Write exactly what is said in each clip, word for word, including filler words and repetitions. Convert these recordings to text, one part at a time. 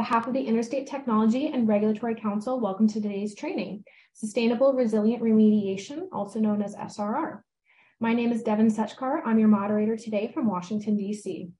behalf of the Interstate Technology and Regulatory Council, welcome to today's training, Sustainable Resilient Remediation, also known as S R R. My name is Devin Setchkar. I'm your moderator today from Washington, D C.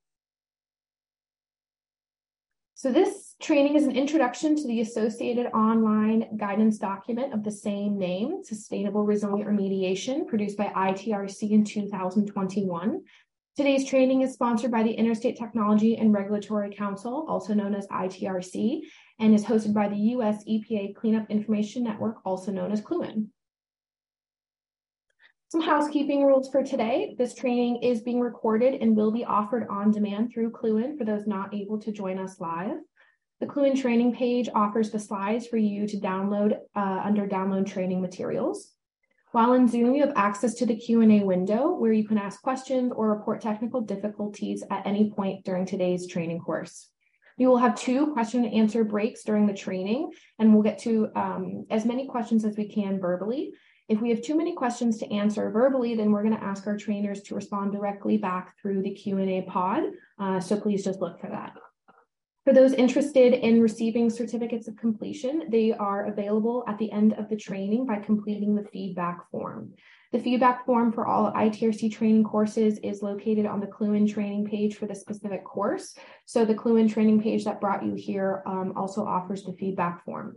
So this training is an introduction to the associated online guidance document of the same name, Sustainable Resilient Remediation, produced by I T R C in two thousand twenty-one. Today's training is sponsored by the Interstate Technology and Regulatory Council, also known as I T R C, and is hosted by the U S E P A Cleanup Information Network, also known as C L U N. Some housekeeping rules for today. This training is being recorded and will be offered on demand through C L U N for those not able to join us live. The C L U N training page offers the slides for you to download uh, under Download Training Materials. While in Zoom, you have access to the Q and A window where you can ask questions or report technical difficulties at any point during today's training course. We will have two question and answer breaks during the training, and we'll get to um, as many questions as we can verbally. If we have too many questions to answer verbally, then we're going to ask our trainers to respond directly back through the Q and A pod, uh, so please just look for that. For those interested in receiving certificates of completion, they are available at the end of the training by completing the feedback form. The feedback form for all I T R C training courses is located on the C L U N training page for the specific course. So the C L U N training page that brought you here um, also offers the feedback form.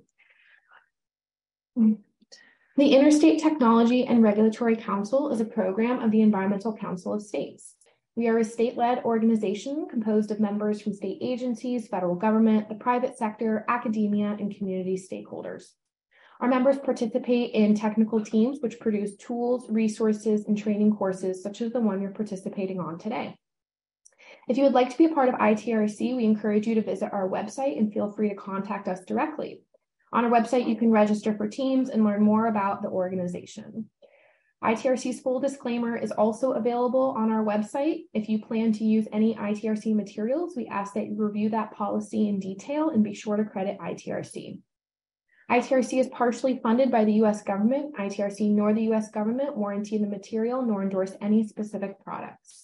The Interstate Technology and Regulatory Council is a program of the Environmental Council of States. We are a state-led organization composed of members from state agencies, federal government, the private sector, academia, and community stakeholders. Our members participate in technical teams which produce tools, resources, and training courses such as the one you're participating on today. If you would like to be a part of I T R C, we encourage you to visit our website and feel free to contact us directly. On our website, you can register for teams and learn more about the organization. I T R C's full disclaimer is also available on our website. If you plan to use any I T R C materials, we ask that you review that policy in detail and be sure to credit I T R C. I T R C is partially funded by the U S government. I T R C nor the U S government warranty the material nor endorse any specific products.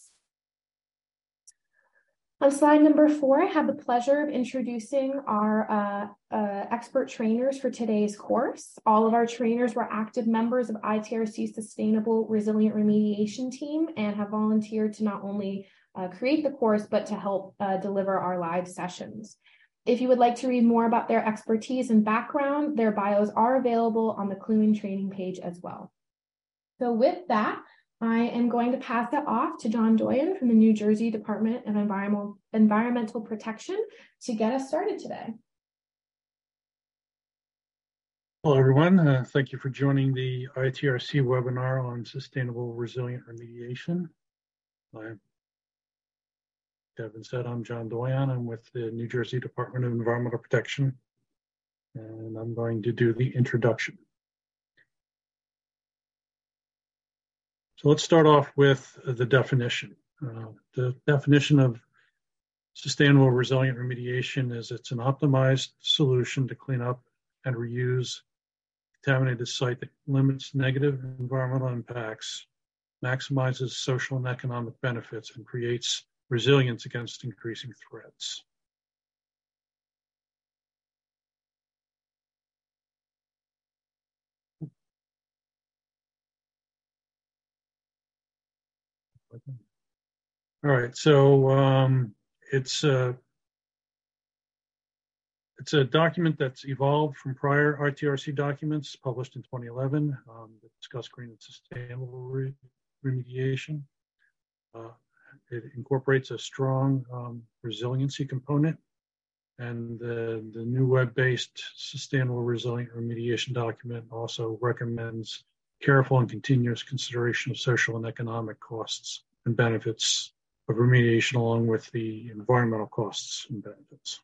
On slide number four, I have the pleasure of introducing our uh, uh, expert trainers for today's course. All of our trainers were active members of I T R C's Sustainable Resilient Remediation team and have volunteered to not only uh, create the course, but to help uh, deliver our live sessions. If you would like to read more about their expertise and background, their bios are available on the C L U N training page as well. So with that, I am going to pass it off to John Doyen from the New Jersey Department of Environmental, Environmental Protection to get us started today. Hello, everyone. Uh, thank you for joining the I T R C webinar on Sustainable Resilient Remediation. I'm Devin said, I'm John Doyen. I'm with the New Jersey Department of Environmental Protection, and I'm going to do the introduction. So let's start off with the definition. Uh, the definition of sustainable resilient remediation is it's an optimized solution to clean up and reuse contaminated site that limits negative environmental impacts, maximizes social and economic benefits, and creates resilience against increasing threats. All right, so um, it's a it's a document that's evolved from prior I T R C documents published in twenty eleven um, that discuss green and sustainable re remediation. Uh, it incorporates a strong um, resiliency component, and the, the new web-based sustainable resilient remediation document also recommends careful and continuous consideration of social and economic costs and benefits of remediation along with the environmental costs and benefits.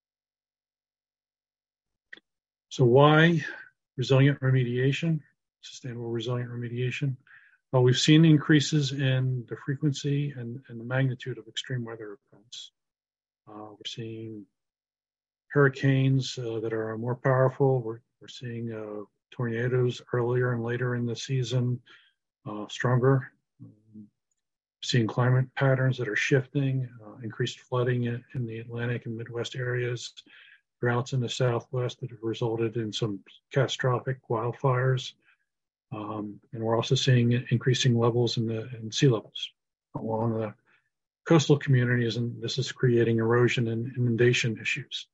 So why resilient remediation, sustainable resilient remediation? Well, we've seen increases in the frequency and, and the magnitude of extreme weather events. Uh, we're seeing hurricanes uh, that are more powerful. We're, we're seeing uh, tornadoes earlier and later in the season, uh, stronger. Um, seeing climate patterns that are shifting, uh, increased flooding in, in the Atlantic and Midwest areas, droughts in the Southwest that have resulted in some catastrophic wildfires. Um, and we're also seeing increasing levels in the in sea levels along the coastal communities, and this is creating erosion and inundation issues.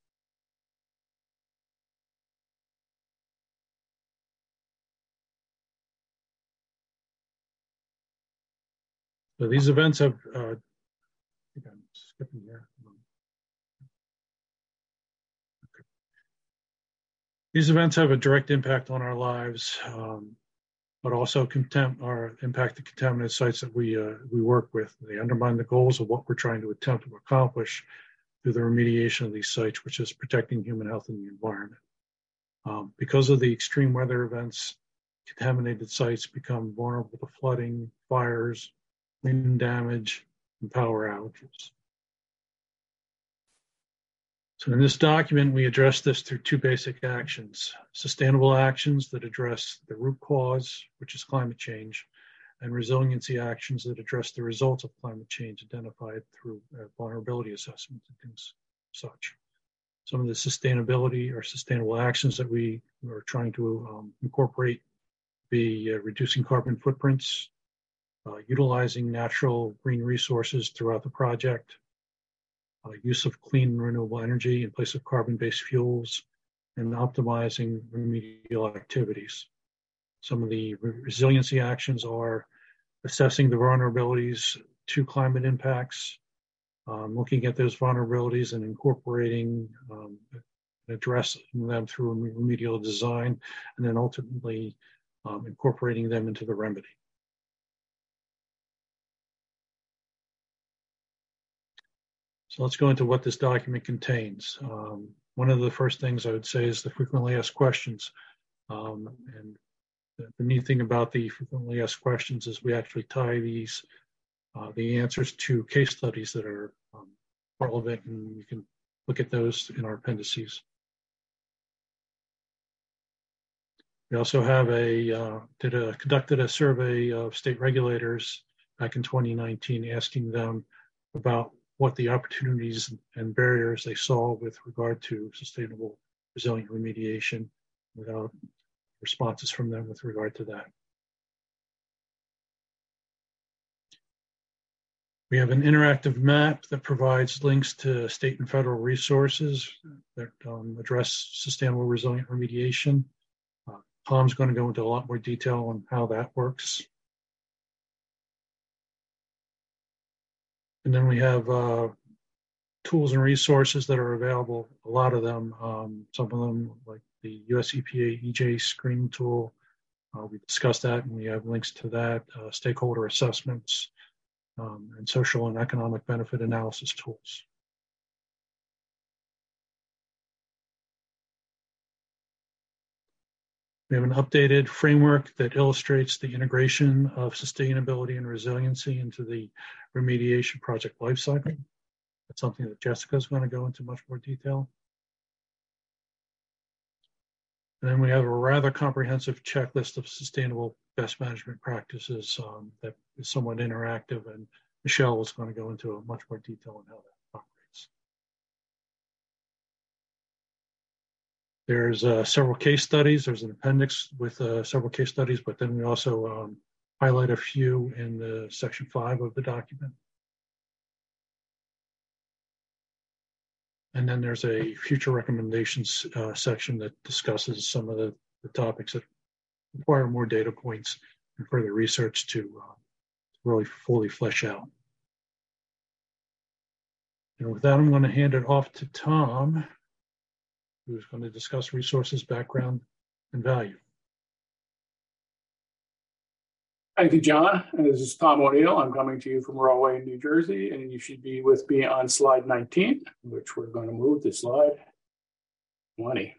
So these events have, uh, I think I'm skipping here. Okay. These events have a direct impact on our lives, um, but also contempt or impact the contaminated sites that we uh, we work with. They undermine the goals of what we're trying to attempt to accomplish through the remediation of these sites, which is protecting human health and the environment. Um, because of the extreme weather events, contaminated sites become vulnerable to flooding, fires, wind damage, and power outages. So in this document, we address this through two basic actions: sustainable actions that address the root cause, which is climate change, and resiliency actions that address the results of climate change identified through uh, vulnerability assessments and things such. Some of the sustainability or sustainable actions that we are trying to um, incorporate be uh, reducing carbon footprints, uh, utilizing natural green resources throughout the project, uh, use of clean and renewable energy in place of carbon-based fuels, and optimizing remedial activities. Some of the re- resiliency actions are assessing the vulnerabilities to climate impacts, um, looking at those vulnerabilities and incorporating, um, addressing them through remedial design, and then ultimately um, incorporating them into the remedy. So let's go into what this document contains. Um, one of the first things I would say is the frequently asked questions. Um, and the, the neat thing about the frequently asked questions is we actually tie these, uh, the answers to case studies that are um, relevant, and you can look at those in our appendices. We also have a, uh, did a, conducted a survey of state regulators back in twenty nineteen, asking them about what the opportunities and barriers they saw with regard to sustainable resilient remediation, without responses from them with regard to that. We have an interactive map that provides links to state and federal resources that um, address sustainable resilient remediation. Uh, Tom's going to go into a lot more detail on how that works. And then we have uh, tools and resources that are available, a lot of them, um, some of them like the U S E P A E J screening tool. Uh, we discussed that, and we have links to that, uh, stakeholder assessments, um, and social and economic benefit analysis tools. We have an updated framework that illustrates the integration of sustainability and resiliency into the remediation project lifecycle. That's something that Jessica is going to go into much more detail. And then we have a rather comprehensive checklist of sustainable best management practices um, that is somewhat interactive, and Michelle is going to go into a much more detail on how that operates. There's uh, several case studies. There's an appendix with uh, several case studies, but then we also um, highlight a few in the section five of the document. And then there's a future recommendations uh, section that discusses some of the, the topics that require more data points and further research to uh, really fully flesh out. And with that, I'm going to hand it off to Tom, who's going to discuss resources, background, and value. Thank you, John. This is Tom O'Neill. I'm coming to you from Rahway, New Jersey, and you should be with me on slide nineteen, which we're going to move to slide twenty.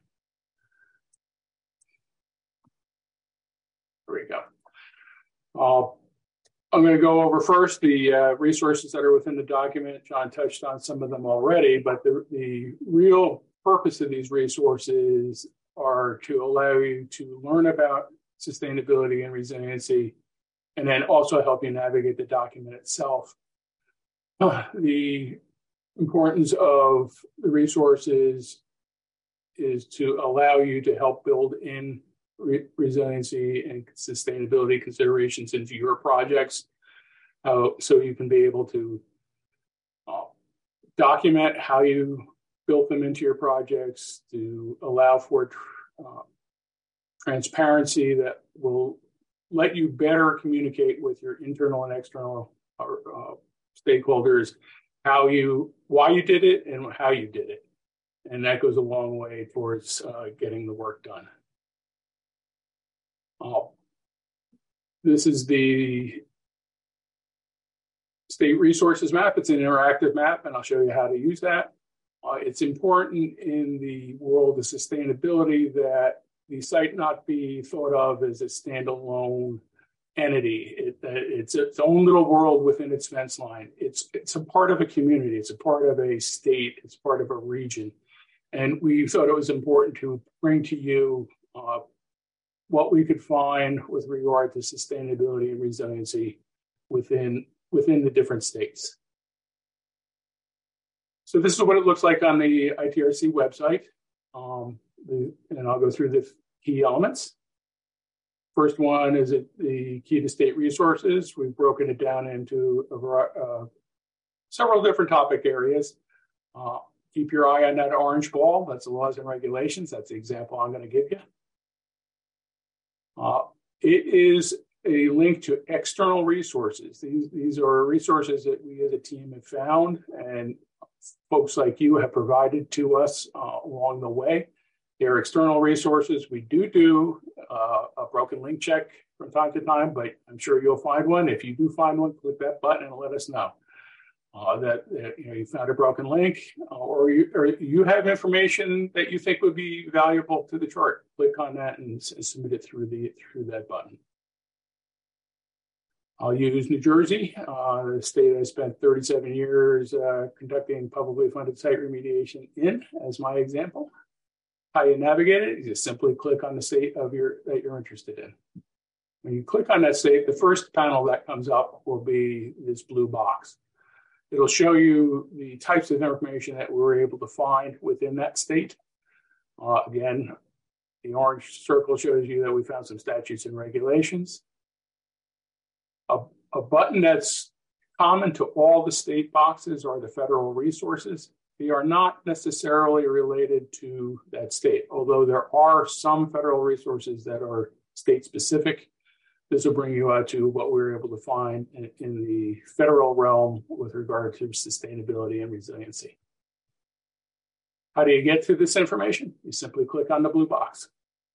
There we go. Uh, I'm going to go over first the uh, resources that are within the document. John touched on some of them already, but the, the real purpose of these resources are to allow you to learn about sustainability and resiliency, and then also help you navigate the document itself. Uh, the importance of the resources is to allow you to help build in re- resiliency and sustainability considerations into your projects, uh, so you can be able to uh, document how you built them into your projects, to allow for uh, transparency that will let you better communicate with your internal and external uh, stakeholders how you, why you did it and how you did it. And that goes a long way towards uh, getting the work done. Uh, this is the state resources map. It's an interactive map, and I'll show you how to use that. Uh, it's important in the world of sustainability that the site not be thought of as a standalone entity. It, it's its own little world within its fence line. It's, it's a part of a community. It's a part of a state. It's part of a region. And we thought it was important to bring to you uh, what we could find with regard to sustainability and resiliency within, within the different states. So this is what it looks like on the I T R C website. Um, the, and I'll go through the key elements. First one is it, the key to state resources. We've broken it down into a, uh, several different topic areas. Uh, keep your eye on that orange ball. That's the laws and regulations. That's the example I'm going to give you. Uh, it is a link to external resources. These, these are resources that we as a team have found and folks like you have provided to us uh, along the way. They're external resources. We do do uh, a broken link check from time to time, but I'm sure you'll find one. If you do find one, click that button and let us know uh, that, that you know you found a broken link, uh, or, you, or you have information that you think would be valuable to the chart. Click on that and, and submit it through the through that button. I'll use New Jersey, uh, the state I spent thirty-seven years uh, conducting publicly funded site remediation in, as my example. How you navigate it, you just simply click on the state of your that you're interested in. When you click on that state, the first panel that comes up will be this blue box. It'll show you the types of information that we were able to find within that state. Uh, again, the orange circle shows you that we found some statutes and regulations. A, a button that's common to all the state boxes are the federal resources. They are not necessarily related to that state, although there are some federal resources that are state specific. This will bring you out to what we were able to find in, in the federal realm with regard to sustainability and resiliency. How do you get to this information? You simply click on the blue box.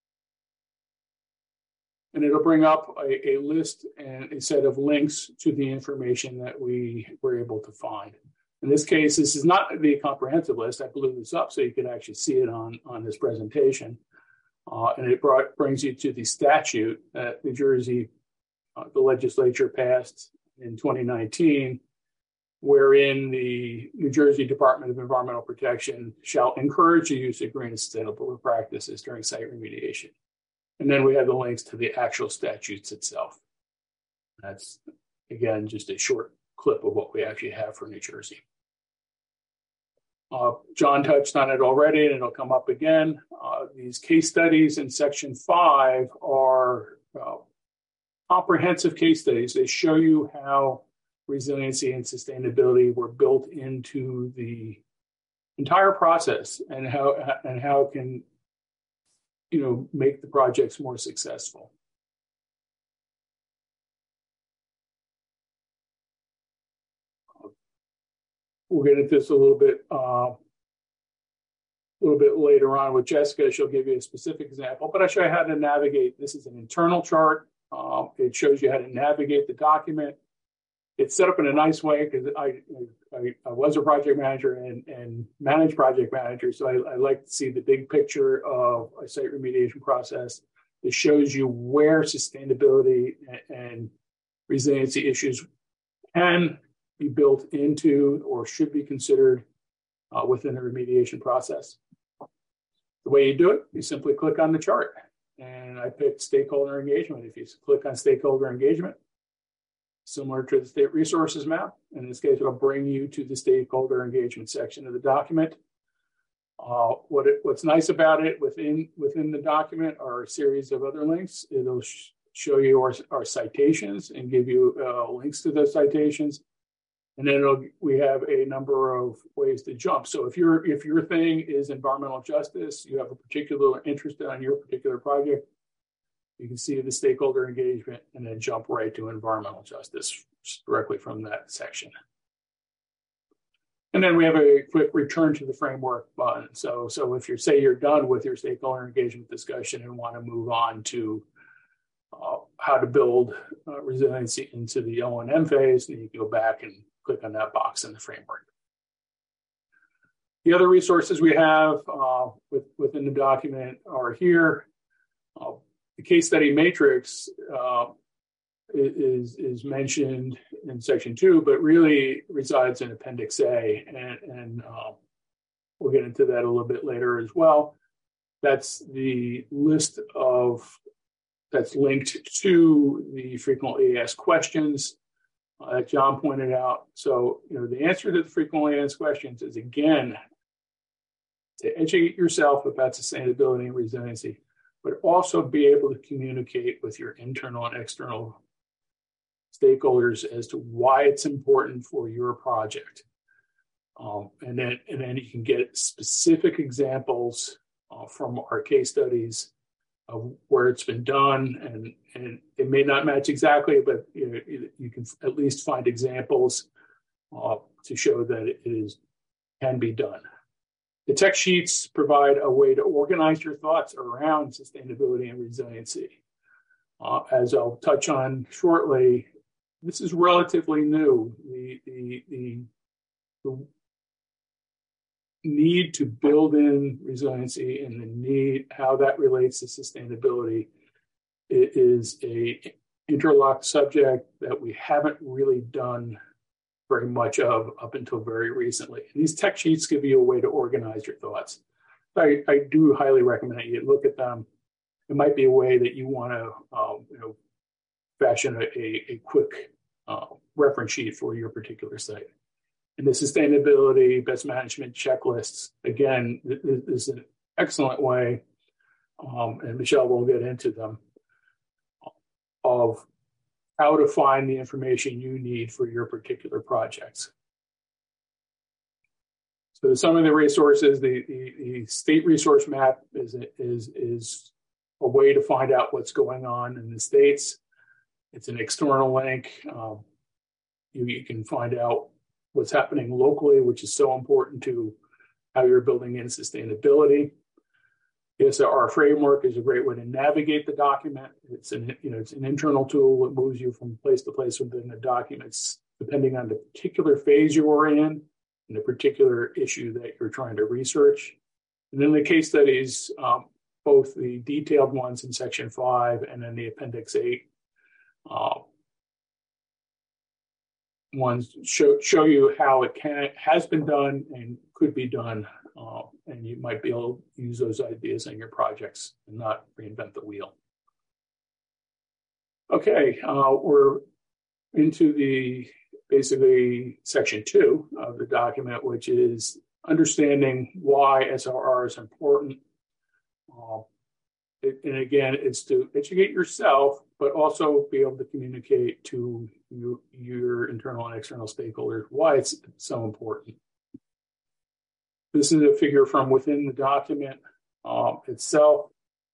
And it'll bring up a, a list and a set of links to the information that we were able to find. In this case, this is not the comprehensive list. I blew this up so you can actually see it on, on this presentation. Uh, and it brought, brings you to the statute that New Jersey, uh, the legislature passed in twenty nineteen, wherein the New Jersey Department of Environmental Protection shall encourage the use of green and sustainable practices during site remediation. And then we have the links to the actual statutes itself. That's, again, just a short clip of what we actually have for New Jersey. Uh, John touched on it already, and it'll come up again. Uh, these case studies in section five are uh, comprehensive case studies. They show you how resiliency and sustainability were built into the entire process and how and how it can, you know, make the projects more successful. We'll get into this a little bit, uh, a little bit later on with Jessica. She'll give you a specific example, but I'll show you how to navigate. This is an internal chart. Um, it shows you how to navigate the document. It's set up in a nice way because I, I, I was a project manager and, and managed project manager, so I, I like to see the big picture of a site remediation process. It shows you where sustainability and, and resiliency issues can be built into or should be considered uh, within the remediation process. The way you do it, you simply click on the chart. And I picked stakeholder engagement. If you click on stakeholder engagement, similar to the state resources map, in this case, it'll bring you to the stakeholder engagement section of the document. Uh, what it, what's nice about it within within the document are a series of other links. It'll sh show you our, our citations and give you uh, links to those citations. And then it'll, we have a number of ways to jump. So if your if your thing is environmental justice, you have a particular interest on your particular project, you can see the stakeholder engagement and then jump right to environmental justice directly from that section. And then we have a quick return to the framework button. So, so if you say you're done with your stakeholder engagement discussion and want to move on to uh, how to build uh, resiliency into the O and M phase, then you can go back and click on that box in the framework. The other resources we have uh, with, within the document are here. Uh, the case study matrix uh, is, is mentioned in section two, but really resides in Appendix A, and, and uh, we'll get into that a little bit later as well. That's the list of, that's linked to the frequently asked questions uh, that John pointed out. So, you know, the answer to the frequently asked questions is, again, to educate yourself about sustainability and resiliency, but also be able to communicate with your internal and external stakeholders as to why it's important for your project. Um, and then and then you can get specific examples uh, from our case studies of where it's been done, and, and it may not match exactly, but you know, you can at least find examples uh, to show that it is can be done. The tech sheets provide a way to organize your thoughts around sustainability and resiliency. Uh, as I'll touch on shortly, this is relatively new. The, the, the, the need to build in resiliency and the need, how that relates to sustainability, it is a interlocked subject that we haven't really done very much of up until very recently. And these tech sheets give you a way to organize your thoughts. I, I do highly recommend that you look at them. It might be a way that you want to um, you know, fashion a, a, a quick uh, reference sheet for your particular site. And the sustainability best management checklists, again, this is an excellent way, um, and Michelle will get into them, of how to find the information you need for your particular projects. So some of the resources, the, the, the state resource map is, is, is a way to find out what's going on in the states. It's an external link. Um, you, you can find out what's happening locally, which is so important to how you're building in sustainability. The S R R framework is a great way to navigate the document. It's an, you know, it's an internal tool that moves you from place to place within the documents, depending on the particular phase you are in and the particular issue that you're trying to research. And then the case studies, um, both the detailed ones in section five and then the appendix eight uh, ones show, show you how it can has been done and could be done. Uh, and you might be able to use those ideas in your projects and not reinvent the wheel. Okay, uh, we're into the basically section two of the document, which is understanding why S R R is important. Uh, it, and again, it's to educate yourself, but also be able to communicate to you, your internal and external stakeholders why it's so important. This is a figure from within the document um, itself.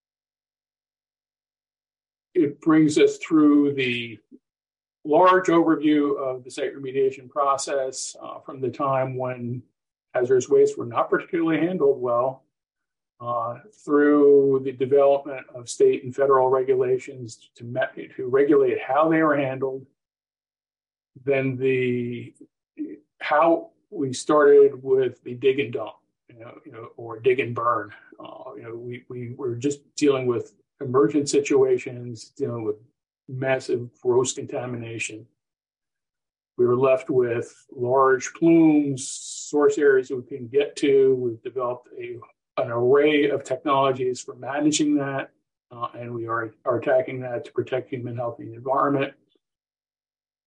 It brings us through the large overview of the site remediation process uh, from the time when hazardous waste were not particularly handled well, uh, through the development of state and federal regulations to, to regulate how they are handled, then the how we started with the dig and dump, you know, you know, or dig and burn. Uh, you know, we we were just dealing with emergent situations, dealing with massive gross contamination. We were left with large plumes, source areas we couldn't get to. We've developed a an array of technologies for managing that, uh, and we are, are attacking that to protect human health and the environment.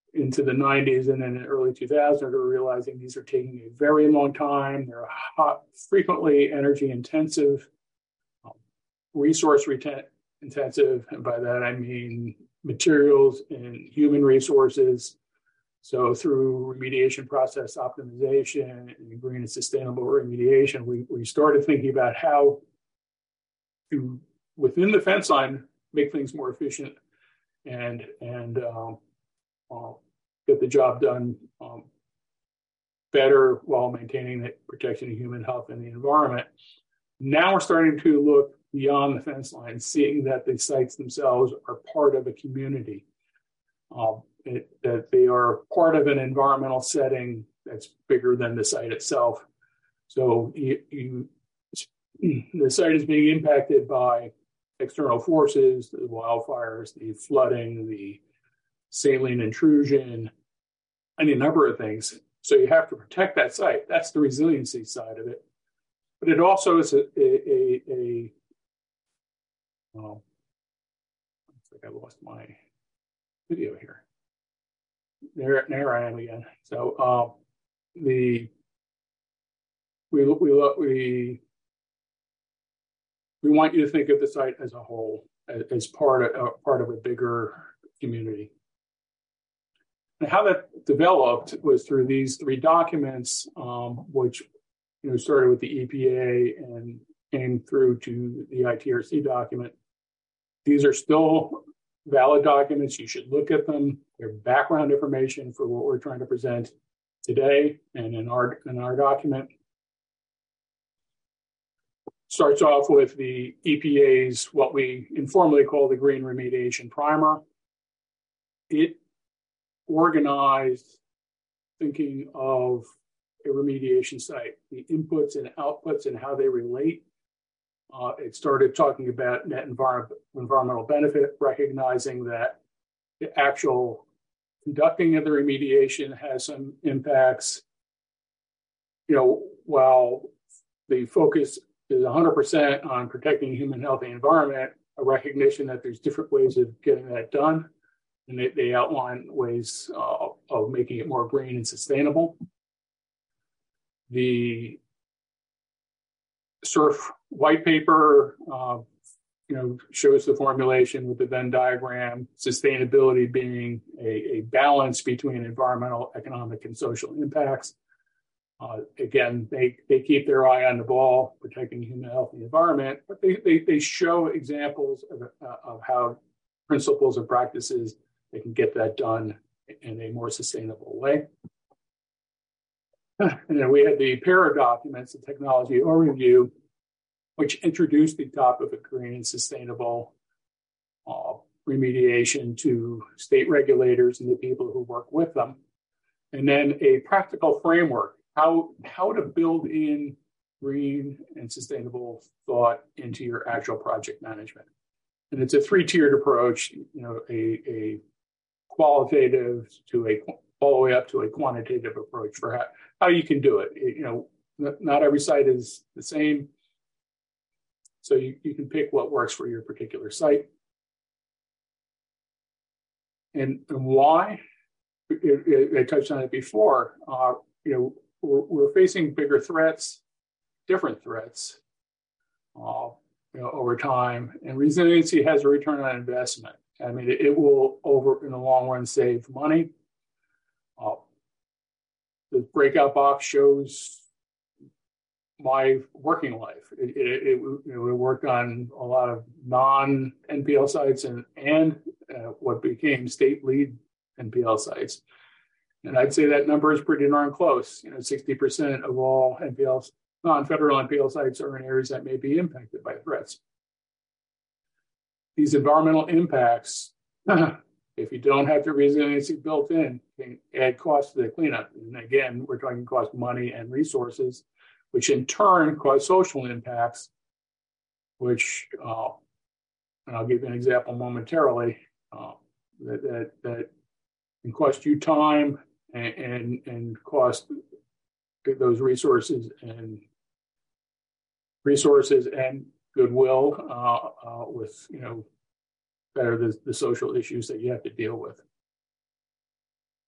into the nineties and then in the early two thousands are realizing these are taking a very long time. They're hot, frequently energy intensive, um, resource reten- intensive. And by that, I mean materials and human resources. So through remediation process optimization and green and sustainable remediation, we, we started thinking about how to, within the fence line, make things more efficient and, and um, uh, get the job done um, better while maintaining the protection of human health and the environment. Now we're starting to look beyond the fence line, seeing that the sites themselves are part of a community. Um, It, that they are part of an environmental setting that's bigger than the site itself. So you, you, the site is being impacted by external forces, the wildfires, the flooding, the saline intrusion, any number of things. So you have to protect that site. That's the resiliency side of it. But it also is a, a, a, a oh, looks like I lost my video here. There, there I am again. So uh, the we we we we want you to think of the site as a whole, as, as part of uh, part of a bigger community. And how that developed was through these three documents, um, which you know started with the E P A and came through to the I T R C document. These are still valid documents. You should look at them. They're background information for what we're trying to present today and in our in our document. Starts off with the E P A's, what we informally call the Green Remediation Primer. It organized thinking of a remediation site, the inputs and outputs and how they relate. Uh, it started talking about net envir- environmental benefit, recognizing that the actual conducting of the remediation has some impacts. You know, while the focus is one hundred percent on protecting human health and environment, a recognition that there's different ways of getting that done. And they, they outline ways uh, of making it more green and sustainable. The S U R F white paper, uh, you know, shows the formulation with the Venn diagram, sustainability being a, a balance between environmental, economic, and social impacts. Uh, again, they, they keep their eye on the ball, protecting human health and the environment, but they, they, they show examples of, uh, of how principles and practices they can get that done in a more sustainable way. And then we had the PARA documents, the technology overview, which introduced the topic of green and sustainable uh, remediation to state regulators and the people who work with them. And then a practical framework, how, how to build in green and sustainable thought into your actual project management. And it's a three-tiered approach, you know, a, a qualitative to a all the way up to a quantitative approach for how, how you can do it. it. You know, not every site is the same. So you, you can pick what works for your particular site. And, and why? It, it, I touched on it before. Uh, you know, we're, we're facing bigger threats, different threats uh, you know, over time. And resiliency has a return on investment. I mean, it, it will, over in the long run, save money. Uh, the breakout box shows my working life. It, it, it, it we worked on a lot of non-N P L sites and, and uh, what became state lead N P L sites. And I'd say that number is pretty darn close. You know, sixty percent of all N P Ls, non-federal N P L sites are in areas that may be impacted by threats. These environmental impacts, if you don't have the resiliency built in, can add cost to the cleanup. And again, we're talking cost money and resources, which in turn cause social impacts, which, uh, and I'll give you an example momentarily, uh, that, that, that can cost you time and, and, and cost those resources and resources and goodwill uh, uh, with, you know, that are the, the social issues that you have to deal with.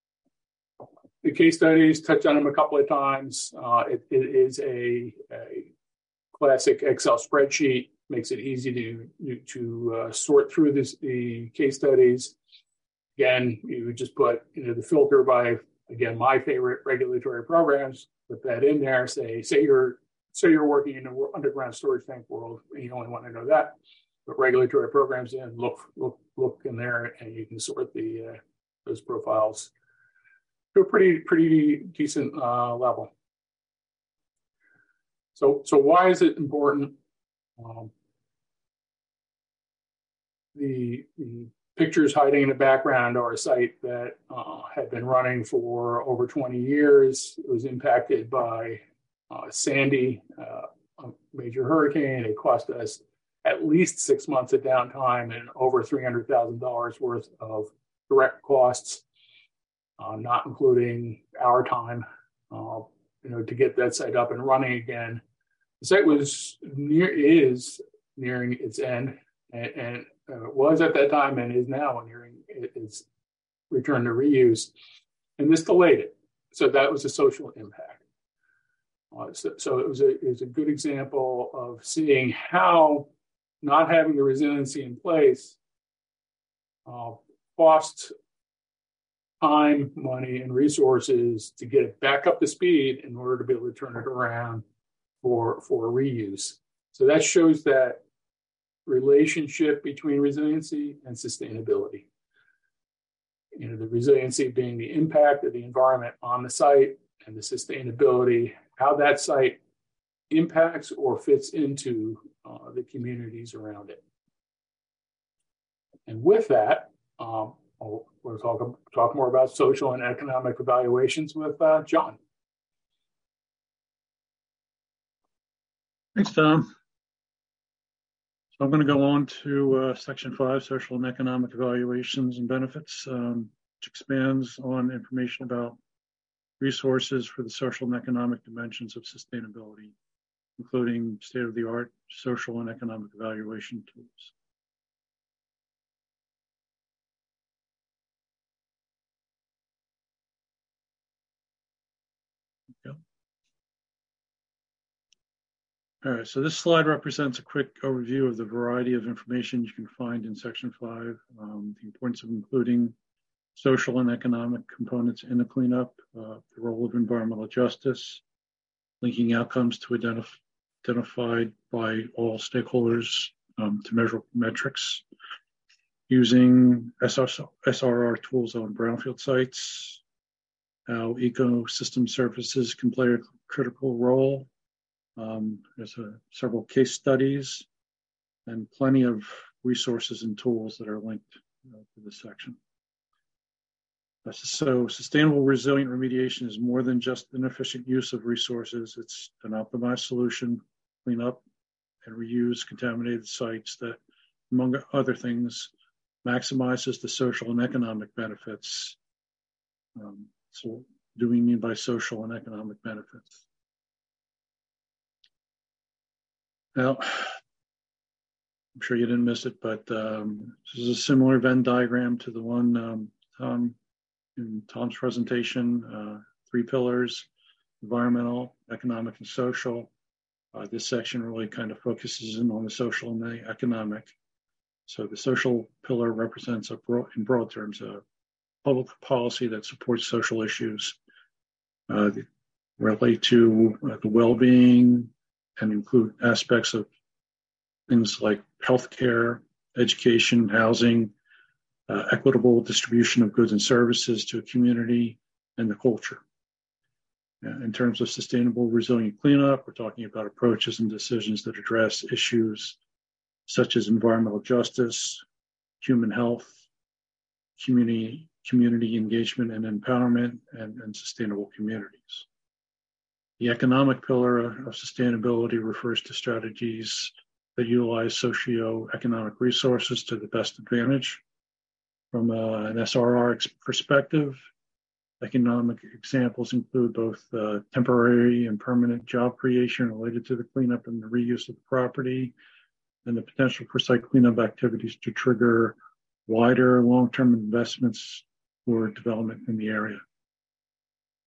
the case studies, touched on them a couple of times. Uh, it, it is a, a classic Excel spreadsheet, makes it easy to, to uh, sort through this, the case studies. Again, you would just put, you know, the filter by, again, my favorite regulatory programs, put that in there, say, say you're, say you're working in the underground storage tank world and you only want to know that, put regulatory programs in, look, look, look in there, and you can sort the, uh, those profiles to a pretty, pretty decent uh, level. So, so why is it important? Um, the, the pictures hiding in the background are a site that uh, had been running for over twenty years. It was impacted by uh, Sandy, uh, a major hurricane. It cost us at least six months of downtime and over three hundred thousand dollars worth of direct costs, uh, not including our time, uh, you know, to get that site up and running again. The site was near, is nearing its end, and, and uh, was at that time and is now nearing its return to reuse. And this delayed it. So that was a social impact. Uh, so, so it was a it was a good example of seeing how not having the resiliency in place uh, costs time, money, and resources to get it back up to speed in order to be able to turn it around for, for reuse. So that shows that relationship between resiliency and sustainability. You know, the resiliency being the impact of the environment on the site, and the sustainability, how that site impacts or fits into uh, the communities around it. And with that, um, I'll, we'll talk, talk more about social and economic evaluations with uh, John. Thanks, Tom. So I'm going to go on to uh, section five, social and economic evaluations and benefits, um, which expands on information about resources for the social and economic dimensions of sustainability, including state-of-the-art social and economic evaluation tools. Yep. All right, so this slide represents a quick overview of the variety of information you can find in section five, um, the importance of including social and economic components in the cleanup, uh, the role of environmental justice, linking outcomes to identif identified by all stakeholders um, to measure metrics, using S R R tools on brownfield sites, how ecosystem services can play a critical role. Um, there's a, several case studies and plenty of resources and tools that are linked uh, to this section. So sustainable resilient remediation is more than just an efficient use of resources. It's an optimized solution, clean up and reuse contaminated sites that, among other things, maximizes the social and economic benefits. Um, so what do we mean by social and economic benefits? Now, I'm sure you didn't miss it, but um, this is a similar Venn diagram to the one um, Tom in Tom's presentation, uh, three pillars: environmental, economic, and social. Uh, this section really kind of focuses in on the social and the economic. So the social pillar represents, a broad, in broad terms, a public policy that supports social issues, uh, relate to uh, the well-being and include aspects of things like healthcare, education, housing, Uh, equitable distribution of goods and services to a community, and the culture. Uh, in terms of sustainable, resilient cleanup, we're talking about approaches and decisions that address issues such as environmental justice, human health, community, community engagement and empowerment, and, and sustainable communities. The economic pillar of sustainability refers to strategies that utilize socio-economic resources to the best advantage. From uh, an S R R perspective, economic examples include both uh, temporary and permanent job creation related to the cleanup and the reuse of the property, and the potential for site cleanup activities to trigger wider long-term investments for development in the area.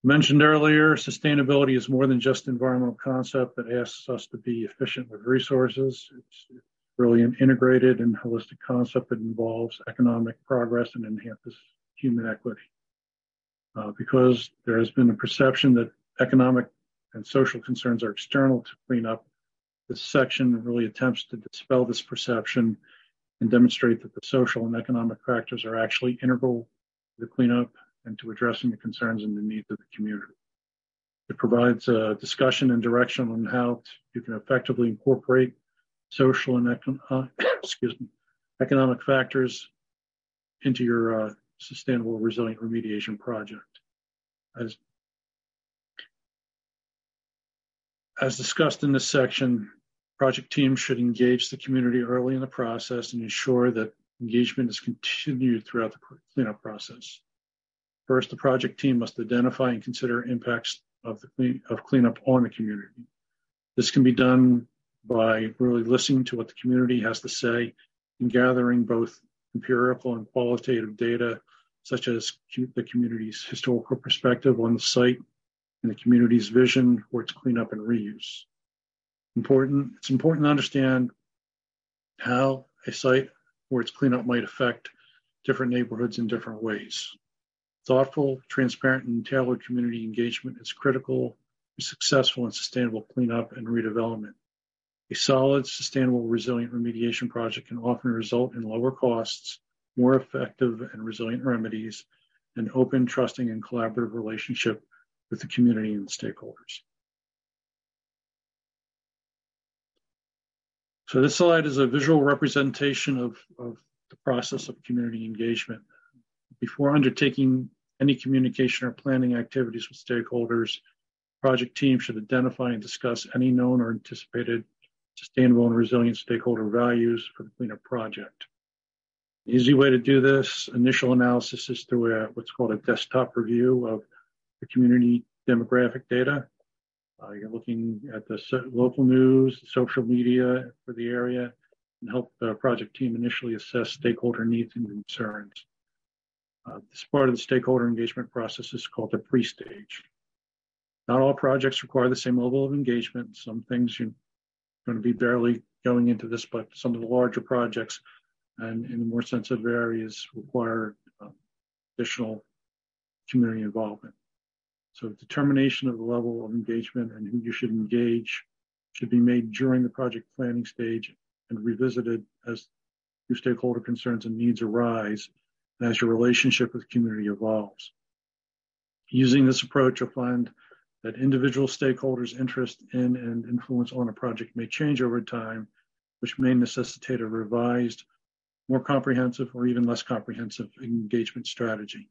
Mentioned earlier, sustainability is more than just an environmental concept that asks us to be efficient with resources. It's really an integrated and holistic concept that involves economic progress and enhances human equity. Uh, because there has been a perception that economic and social concerns are external to cleanup, this section really attempts to dispel this perception and demonstrate that the social and economic factors are actually integral to the cleanup and to addressing the concerns and the needs of the community. It provides a discussion and direction on how to, you can effectively incorporate social and econ- uh, excuse me, economic factors into your uh, sustainable resilient remediation project. As, as discussed in this section, project teams should engage the community early in the process and ensure that engagement is continued throughout the cleanup process. First, the project team must identify and consider impacts of the clean, of cleanup on the community. This can be done by really listening to what the community has to say and gathering both empirical and qualitative data, such as the community's historical perspective on the site and the community's vision for its cleanup and reuse. Important, it's important to understand how a site or its cleanup might affect different neighborhoods in different ways. Thoughtful, transparent, and tailored community engagement is critical to successful and sustainable cleanup and redevelopment. A solid, sustainable, resilient remediation project can often result in lower costs, more effective and resilient remedies, and open, trusting, and collaborative relationship with the community and stakeholders. So this slide is a visual representation of, of the process of community engagement. Before undertaking any communication or planning activities with stakeholders, project teams should identify and discuss any known or anticipated sustainable and resilient stakeholder values for the cleanup project. The easy way to do this initial analysis is through a, what's called a desktop review of the community demographic data. Uh, you're looking at the so- local news, social media for the area, and help the project team initially assess stakeholder needs and concerns. Uh, this part of the stakeholder engagement process is called the pre-stage. Not all projects require the same level of engagement. Some things you're going to be barely going into this, but some of the larger projects and in the more sensitive areas require uh, additional community involvement. So determination of the level of engagement and who you should engage should be made during the project planning stage and revisited as new stakeholder concerns and needs arise and as your relationship with the community evolves. Using this approach, you'll find that individual stakeholders' interest in and influence on a project may change over time, which may necessitate a revised, more comprehensive, or even less comprehensive engagement strategy.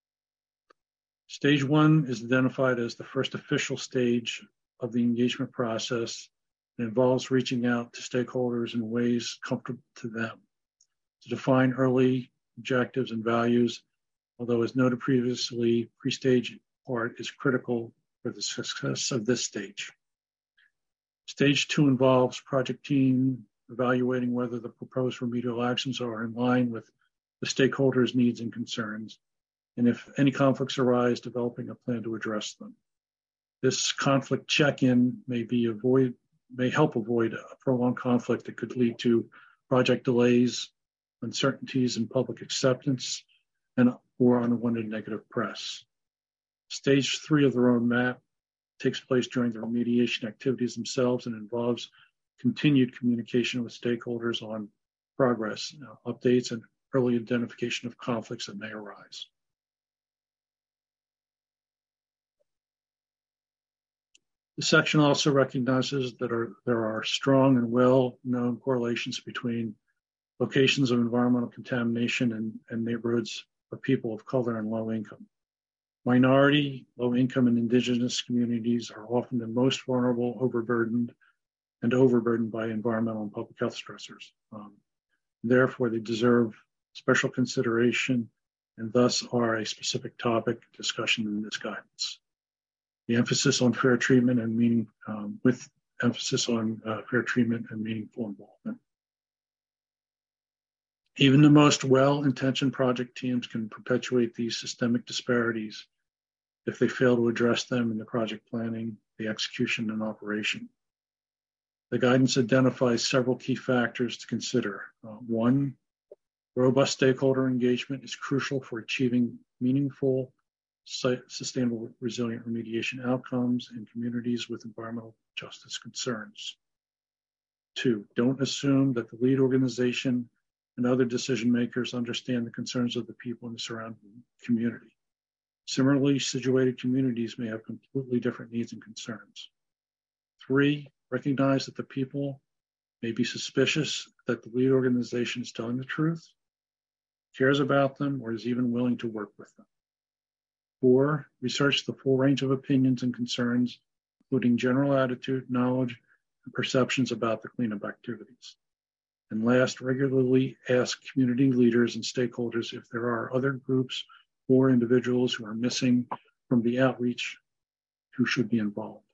Stage one is identified as the first official stage of the engagement process and involves reaching out to stakeholders in ways comfortable to them. To define early objectives and values, although as noted previously, pre-stage part is critical for the success of this stage. Stage two involves project team evaluating whether the proposed remedial actions are in line with the stakeholders' needs and concerns, and if any conflicts arise, developing a plan to address them. This conflict check-in may be avoid may help avoid a prolonged conflict that could lead to project delays, uncertainties in public acceptance, and or unwanted negative press. Stage three of the roadmap takes place during the remediation activities themselves and involves continued communication with stakeholders on progress, you know, updates, and early identification of conflicts that may arise. The section also recognizes that are, there are strong and well-known correlations between locations of environmental contamination and, and neighborhoods of people of color and low income. Minority, low income, and indigenous communities are often the most vulnerable, overburdened, and overburdened by environmental and public health stressors. Um, therefore, they deserve special consideration and thus are a specific topic discussion in this guidance. The emphasis on fair treatment and meaning, um, with emphasis on uh, fair treatment and meaningful involvement. Even the most well-intentioned project teams can perpetuate these systemic disparities if they fail to address them in the project planning, the execution, and operation. The guidance identifies several key factors to consider. Uh, one, robust stakeholder engagement is crucial for achieving meaningful, sustainable, resilient remediation outcomes in communities with environmental justice concerns. Two, don't assume that the lead organization and other decision makers understand the concerns of the people in the surrounding community. Similarly situated communities may have completely different needs and concerns. Three, recognize that the people may be suspicious that the lead organization is telling the truth, cares about them, or is even willing to work with them. Four, research the full range of opinions and concerns, including general attitude, knowledge, and perceptions about the cleanup activities. And last, regularly ask community leaders and stakeholders if there are other groups or individuals who are missing from the outreach who should be involved.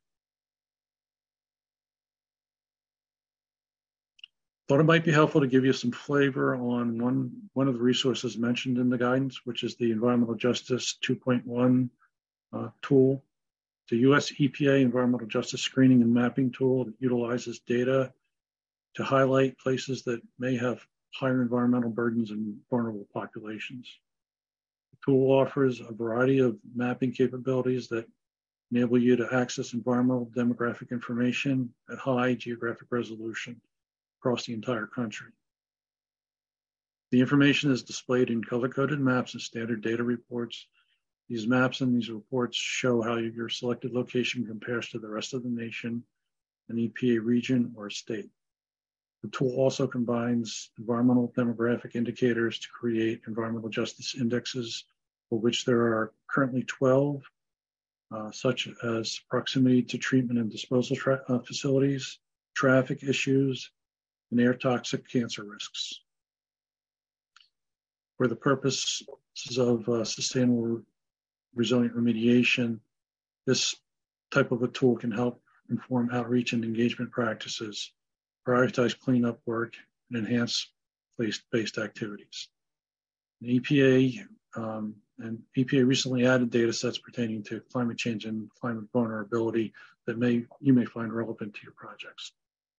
Thought it might be helpful to give you some flavor on one, one of the resources mentioned in the guidance, which is the Environmental Justice two point one uh, tool. The U S E P A Environmental Justice Screening and Mapping tool that utilizes data to highlight places that may have higher environmental burdens and vulnerable populations. The tool offers a variety of mapping capabilities that enable you to access environmental demographic information at high geographic resolution across the entire country. The information is displayed in color-coded maps and standard data reports. These maps and these reports show how your selected location compares to the rest of the nation, an E P A region, or a state. The tool also combines environmental demographic indicators to create environmental justice indexes, for which there are currently twelve, uh, such as proximity to treatment and disposal tra- uh, facilities, traffic issues, and air toxic cancer risks. For the purposes of uh, sustainable resilient remediation, this type of a tool can help inform outreach and engagement practices, prioritize cleanup work, and enhance place-based activities. The E P A um, and E P A recently added data sets pertaining to climate change and climate vulnerability that may you may find relevant to your projects.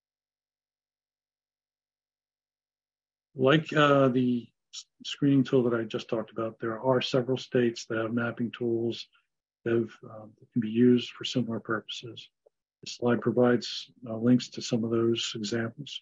Like uh, the screening tool that I just talked about, there are several states that have mapping tools that, have, um, that can be used for similar purposes. This slide provides uh, links to some of those examples.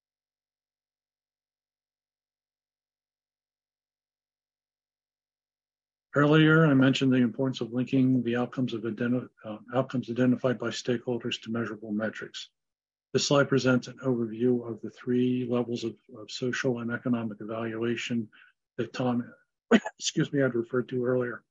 Earlier, I mentioned the importance of linking the outcomes of identi- uh, outcomes identified by stakeholders to measurable metrics. This slide presents an overview of the three levels of, of social and economic evaluation that Tom, excuse me, had referred to earlier.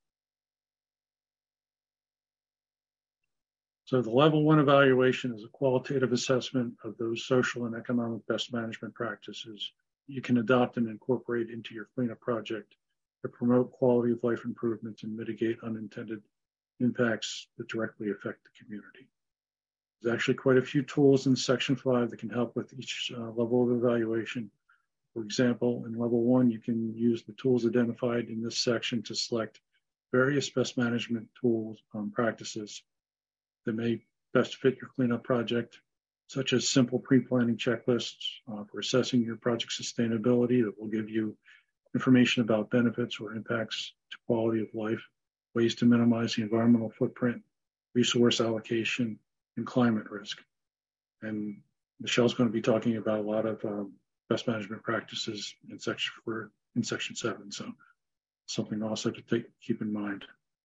So the level one evaluation is a qualitative assessment of those social and economic best management practices you can adopt and incorporate into your cleanup project to promote quality of life improvements and mitigate unintended impacts that directly affect the community. There's actually quite a few tools in section five that can help with each uh, level of evaluation. For example, in level one, you can use the tools identified in this section to select various best management tools um, practices that may best fit your cleanup project, such as simple pre-planning checklists uh, for assessing your project sustainability that will give you information about benefits or impacts to quality of life, ways to minimize the environmental footprint, resource allocation, and climate risk. And Michelle's going to be talking about a lot of um, best management practices in section four, in section seven. So something also to take, keep in mind.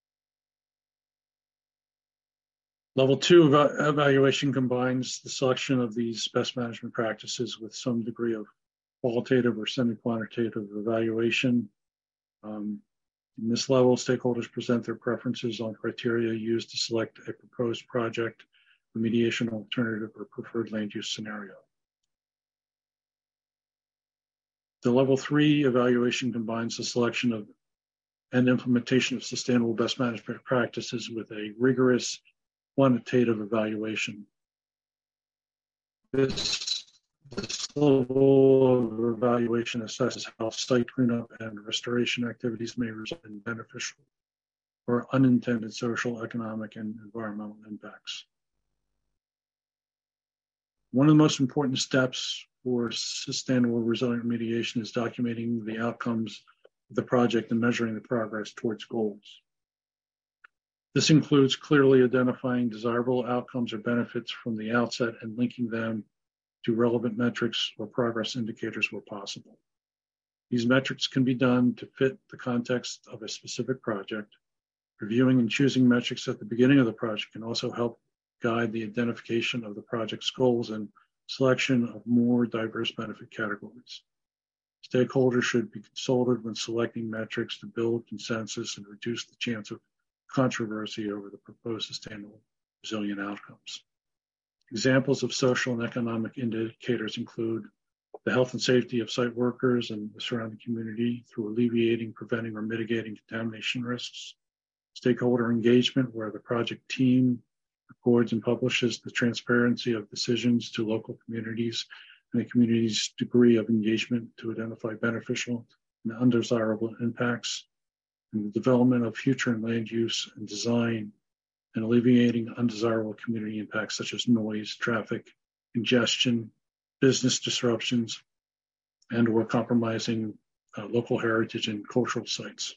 Level two ev- evaluation combines the selection of these best management practices with some degree of qualitative or semi-quantitative evaluation. Um, in this level, stakeholders present their preferences on criteria used to select a proposed project, remediation alternative, or preferred land use scenario. The level three evaluation combines the selection of and implementation of sustainable best management practices with a rigorous quantitative evaluation. This, this level of evaluation assesses how site cleanup and restoration activities may result in beneficial or unintended social, economic, and environmental impacts. One of the most important steps for sustainable resilient remediation is documenting the outcomes of the project and measuring the progress towards goals. This includes clearly identifying desirable outcomes or benefits from the outset and linking them to relevant metrics or progress indicators where possible. These metrics can be done to fit the context of a specific project. Reviewing and choosing metrics at the beginning of the project can also help guide the identification of the project's goals and selection of more diverse benefit categories. Stakeholders should be consulted when selecting metrics to build consensus and reduce the chance of controversy over the proposed sustainable resilient outcomes. Examples of social and economic indicators include the health and safety of site workers and the surrounding community through alleviating, preventing, or mitigating contamination risks, stakeholder engagement, where the project team records and publishes the transparency of decisions to local communities and the community's degree of engagement to identify beneficial and undesirable impacts, and the development of future and land use and design, and alleviating undesirable community impacts such as noise, traffic, congestion, business disruptions, and or compromising uh, local heritage and cultural sites.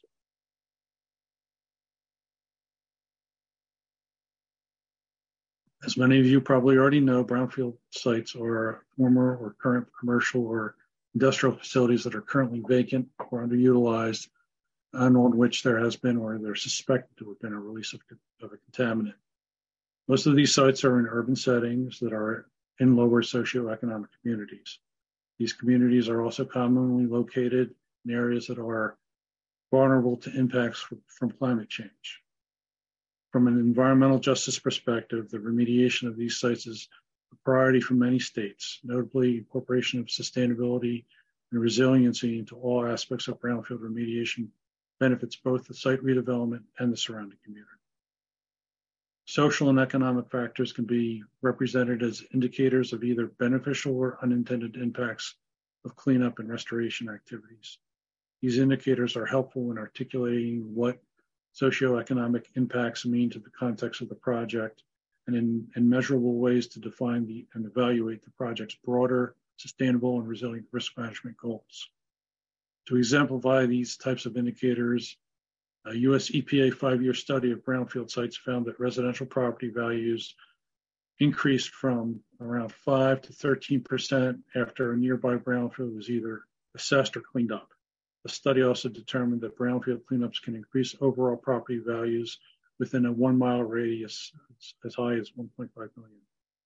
As many of you probably already know, brownfield sites are former or current commercial or industrial facilities that are currently vacant or underutilized, and on which there has been or they're suspected to have been a release of, of a contaminant. Most of these sites are in urban settings that are in lower socioeconomic communities. These communities are also commonly located in areas that are vulnerable to impacts from, from climate change. From an environmental justice perspective, the remediation of these sites is a priority for many states, notably incorporation of sustainability and resiliency into all aspects of brownfield remediation benefits both the site redevelopment and the surrounding community. Social and economic factors can be represented as indicators of either beneficial or unintended impacts of cleanup and restoration activities. These indicators are helpful in articulating what socioeconomic impacts mean to the context of the project and in, in measurable ways to define the, and evaluate the project's broader, sustainable, and resilient risk management goals. To exemplify these types of indicators, a U S E P A five-year study of brownfield sites found that residential property values increased from around five to thirteen percent after a nearby brownfield was either assessed or cleaned up. The study also determined that brownfield cleanups can increase overall property values within a one-mile radius as high as one point five million.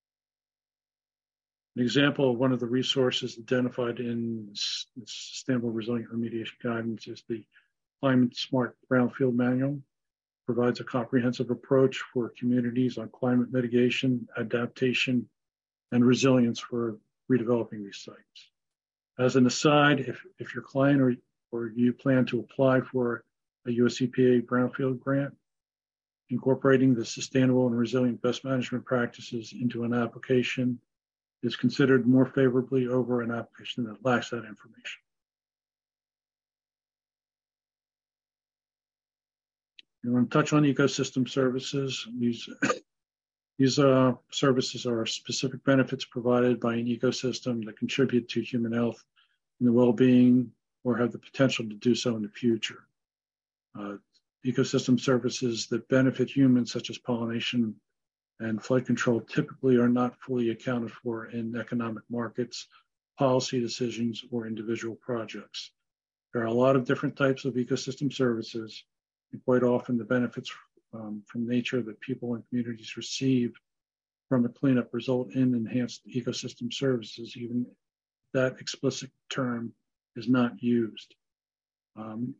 An example of one of the resources identified in the Sustainable Resilient Remediation Guidance is the Climate Smart Brownfield Manual. It provides a comprehensive approach for communities on climate mitigation, adaptation, and resilience for redeveloping these sites. As an aside, if, if your client or, or you plan to apply for a U S E P A brownfield grant, incorporating the sustainable and resilient best management practices into an application is considered more favorably over an application that lacks that information. I want to touch on ecosystem services. These, these uh, services are specific benefits provided by an ecosystem that contribute to human health and the well-being or have the potential to do so in the future. Uh, ecosystem services that benefit humans, such as pollination and flood control, typically are not fully accounted for in economic markets, policy decisions, or individual projects. There are a lot of different types of ecosystem services, and quite often the benefits um, from nature that people and communities receive from a cleanup result in enhanced ecosystem services, even if that explicit term is not used. Um,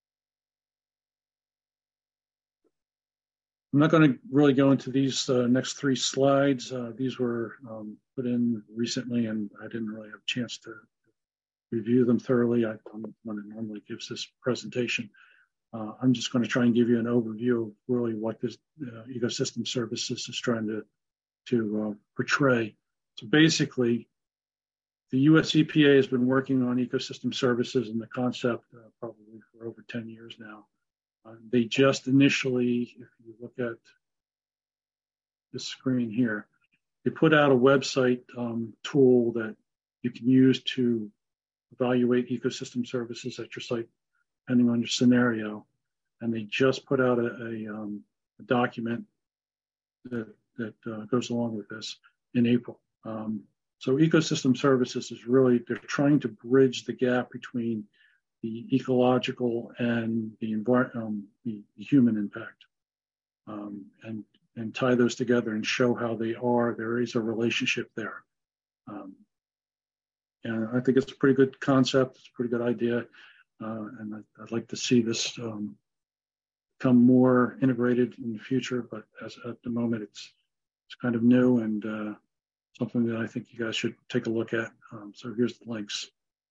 I'm not going to really go into these uh, next three slides. Uh, these were um, put in recently, and I didn't really have a chance to review them thoroughly. I, I'm one that normally gives this presentation. Uh, I'm just going to try and give you an overview of really what this uh, ecosystem services is trying to, to uh, portray. So basically, the U S E P A has been working on ecosystem services and the concept uh, probably for over ten years now. Uh, they just initially, if you look at this screen here, they put out a website um, tool that you can use to evaluate ecosystem services at your site, depending on your scenario. And they just put out a, a, um, a document that, that uh, goes along with this in April. Um, so ecosystem services is really, they're trying to bridge the gap between the ecological and the, envir- um, the, the human impact, um, and, and tie those together and show how they are. There is a relationship there. Um, and I think it's a pretty good concept. It's a pretty good idea. Uh, and I'd, I'd like to see this um, become more integrated in the future, but as at the moment, it's it's kind of new and uh, something that I think you guys should take a look at. Um, so here's the links.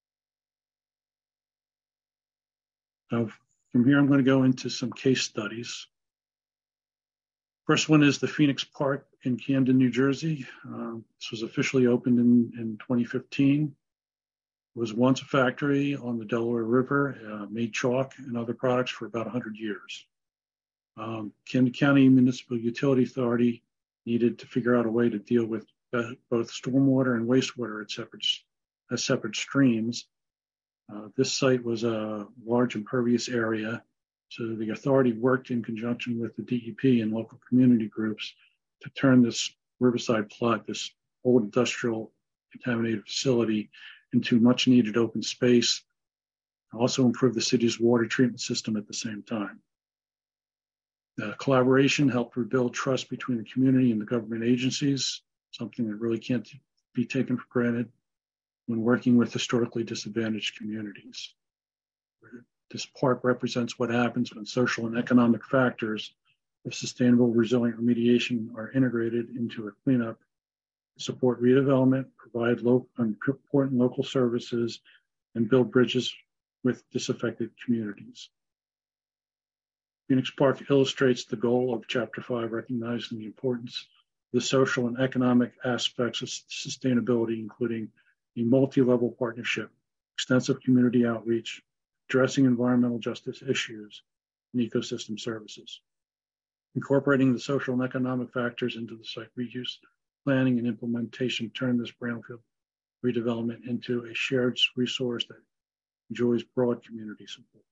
So from here, I'm going to go into some case studies. First one is the Phoenix Park in Camden, New Jersey. Um, this was officially opened in, in twenty fifteen. It was once a factory on the Delaware River, uh, made chalk and other products for about one hundred years. Um, Camden County Municipal Utility Authority needed to figure out a way to deal with uh, both stormwater and wastewater at separate, as separate streams. Uh, this site was a large impervious area, so the authority worked in conjunction with the D E P and local community groups to turn this riverside plot, this old industrial contaminated facility, into much needed open space, also improve the city's water treatment system at the same time. The collaboration helped rebuild trust between the community and the government agencies, something that really can't be taken for granted when working with historically disadvantaged communities. This park represents what happens when social and economic factors of sustainable, resilient remediation are integrated into a cleanup, support redevelopment, provide local, important local services, and build bridges with disaffected communities. Phoenix Park illustrates the goal of Chapter five, recognizing the importance of the social and economic aspects of sustainability, including a multi-level partnership, extensive community outreach, addressing environmental justice issues, and ecosystem services. Incorporating the social and economic factors into the site reuse, planning, and implementation turn this brownfield redevelopment into a shared resource that enjoys broad community support.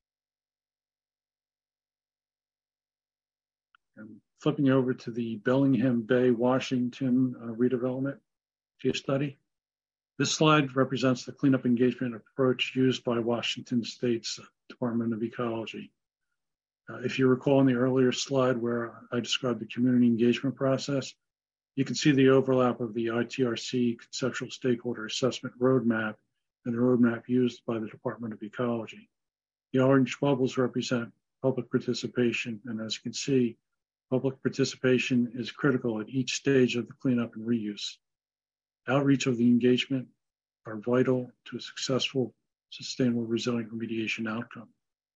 And flipping over to the Bellingham Bay, Washington uh, redevelopment case study. This slide represents the cleanup engagement approach used by Washington State's Department of Ecology. Uh, if you recall in the earlier slide where I described the community engagement process, you can see the overlap of the I T R C Conceptual Stakeholder Assessment Roadmap and the roadmap used by the Department of Ecology. The orange bubbles represent public participation, and as you can see, public participation is critical at each stage of the cleanup and reuse. Outreach of the engagement are vital to a successful, sustainable, resilient remediation outcome.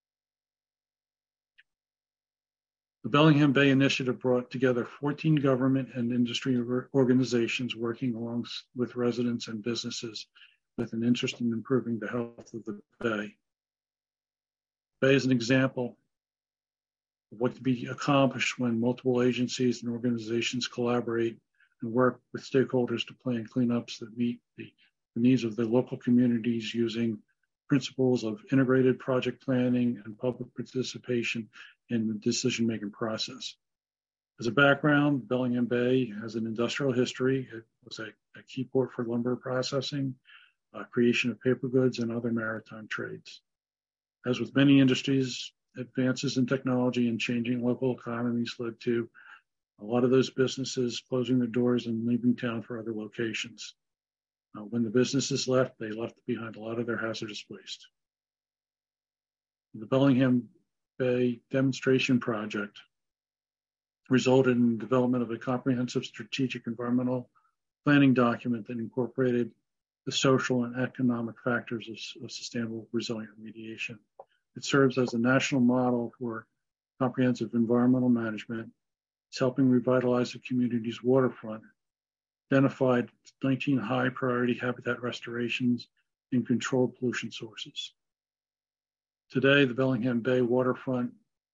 The Bellingham Bay Initiative brought together fourteen government and industry organizations working along with residents and businesses with an interest in improving the health of the Bay. The Bay is an example of what can be accomplished when multiple agencies and organizations collaborate and work with stakeholders to plan cleanups that meet the, the needs of the local communities using principles of integrated project planning and public participation in the decision-making process. As a background, Bellingham Bay has an industrial history. It was a, a key port for lumber processing, uh, creation of paper goods, and other maritime trades. As with many industries, advances in technology and changing local economies led to a lot of those businesses closing their doors and leaving town for other locations. Uh, when the businesses left, they left behind a lot of their hazardous waste. The Bellingham Bay Demonstration Project resulted in the development of a comprehensive strategic environmental planning document that incorporated the social and economic factors of, of sustainable resilient remediation. It serves as a national model for comprehensive environmental management. It's helping revitalize the community's waterfront, identified nineteen high priority habitat restorations and controlled pollution sources. Today, the Bellingham Bay waterfront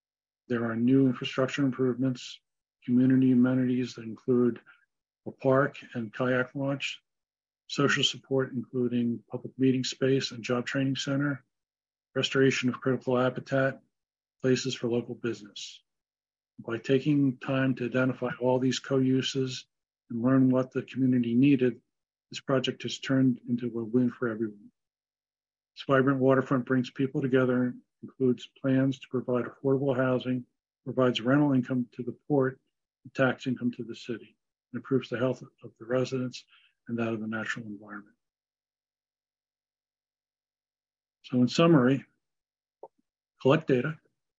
there are new infrastructure improvements, community amenities that include a park and kayak launch, social support including public meeting space and job training center, restoration of critical habitat, places for local business. By taking time to identify all these co-uses and learn what the community needed, this project has turned into a win for everyone. This vibrant waterfront brings people together, includes plans to provide affordable housing, provides rental income to the port, and tax income to the city, and improves the health of the residents and that of the natural environment. So in summary, collect data,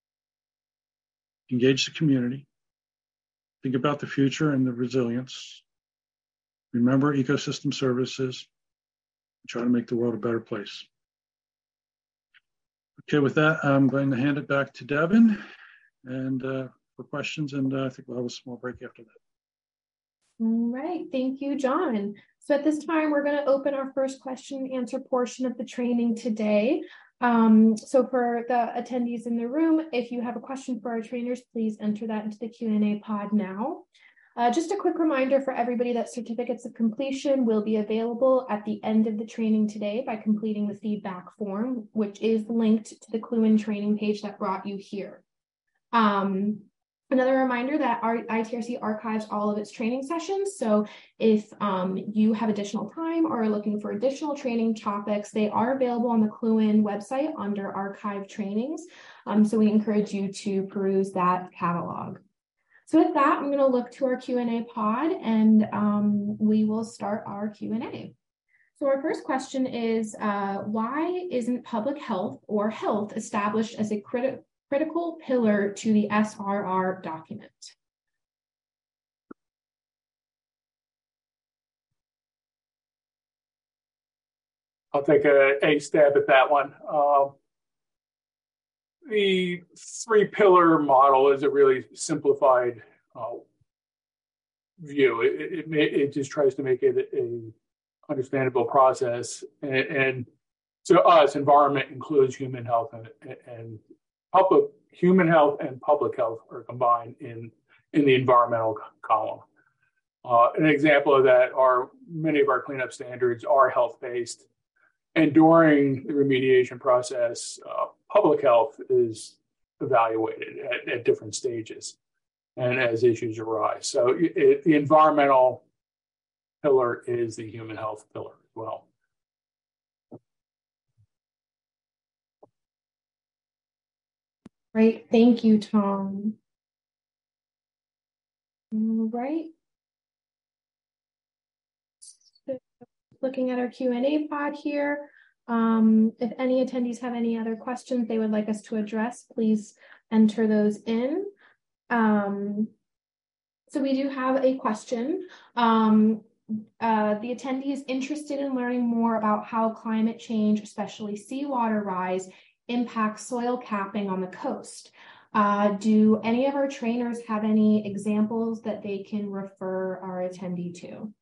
engage the community, think about the future and the resilience, remember ecosystem services, and try to make the world a better place. Okay, with that, I'm going to hand it back to Devin and uh, for questions, and uh, I think we'll have a small break after that. All right, thank you, John. So at this time, we're going to open our first question and answer portion of the training today. Um, so for the attendees in the room, if you have a question for our trainers, please enter that into the Q and A pod now. Uh, just a quick reminder for everybody that certificates of completion will be available at the end of the training today by completing the feedback form, which is linked to the Cluin training page that brought you here. Um, Another reminder that our I T R C archives all of its training sessions. So if um, you have additional time or are looking for additional training topics, they are available on the Cluin website under archive trainings. Um, so we encourage you to peruse that catalog. So with that, I'm going to look to our Q and A pod, and um, we will start our Q and A. So our first question is, uh, why isn't public health or health established as a critical critical pillar to the S R R document? I'll take a, a stab at that one. Uh, the three-pillar model is a really simplified uh, view. It, it, it just tries to make it a understandable process. And, and to us, environment includes human health and, and public, human health and public health are combined in, in the environmental column. Uh, an example of that are many of our cleanup standards are health-based. And during the remediation process, uh, public health is evaluated at, at different stages and as issues arise. So it, the environmental pillar is the human health pillar as well. Great, thank you, Tom. All right. So looking at our Q and A pod here, um, if any attendees have any other questions they would like us to address, please enter those in. Um, so we do have a question. Um, uh, the attendee is interested in learning more about how climate change, especially seawater rise, impacts soil capping on the coast. Uh, do any of our trainers have any examples that they can refer our attendee to?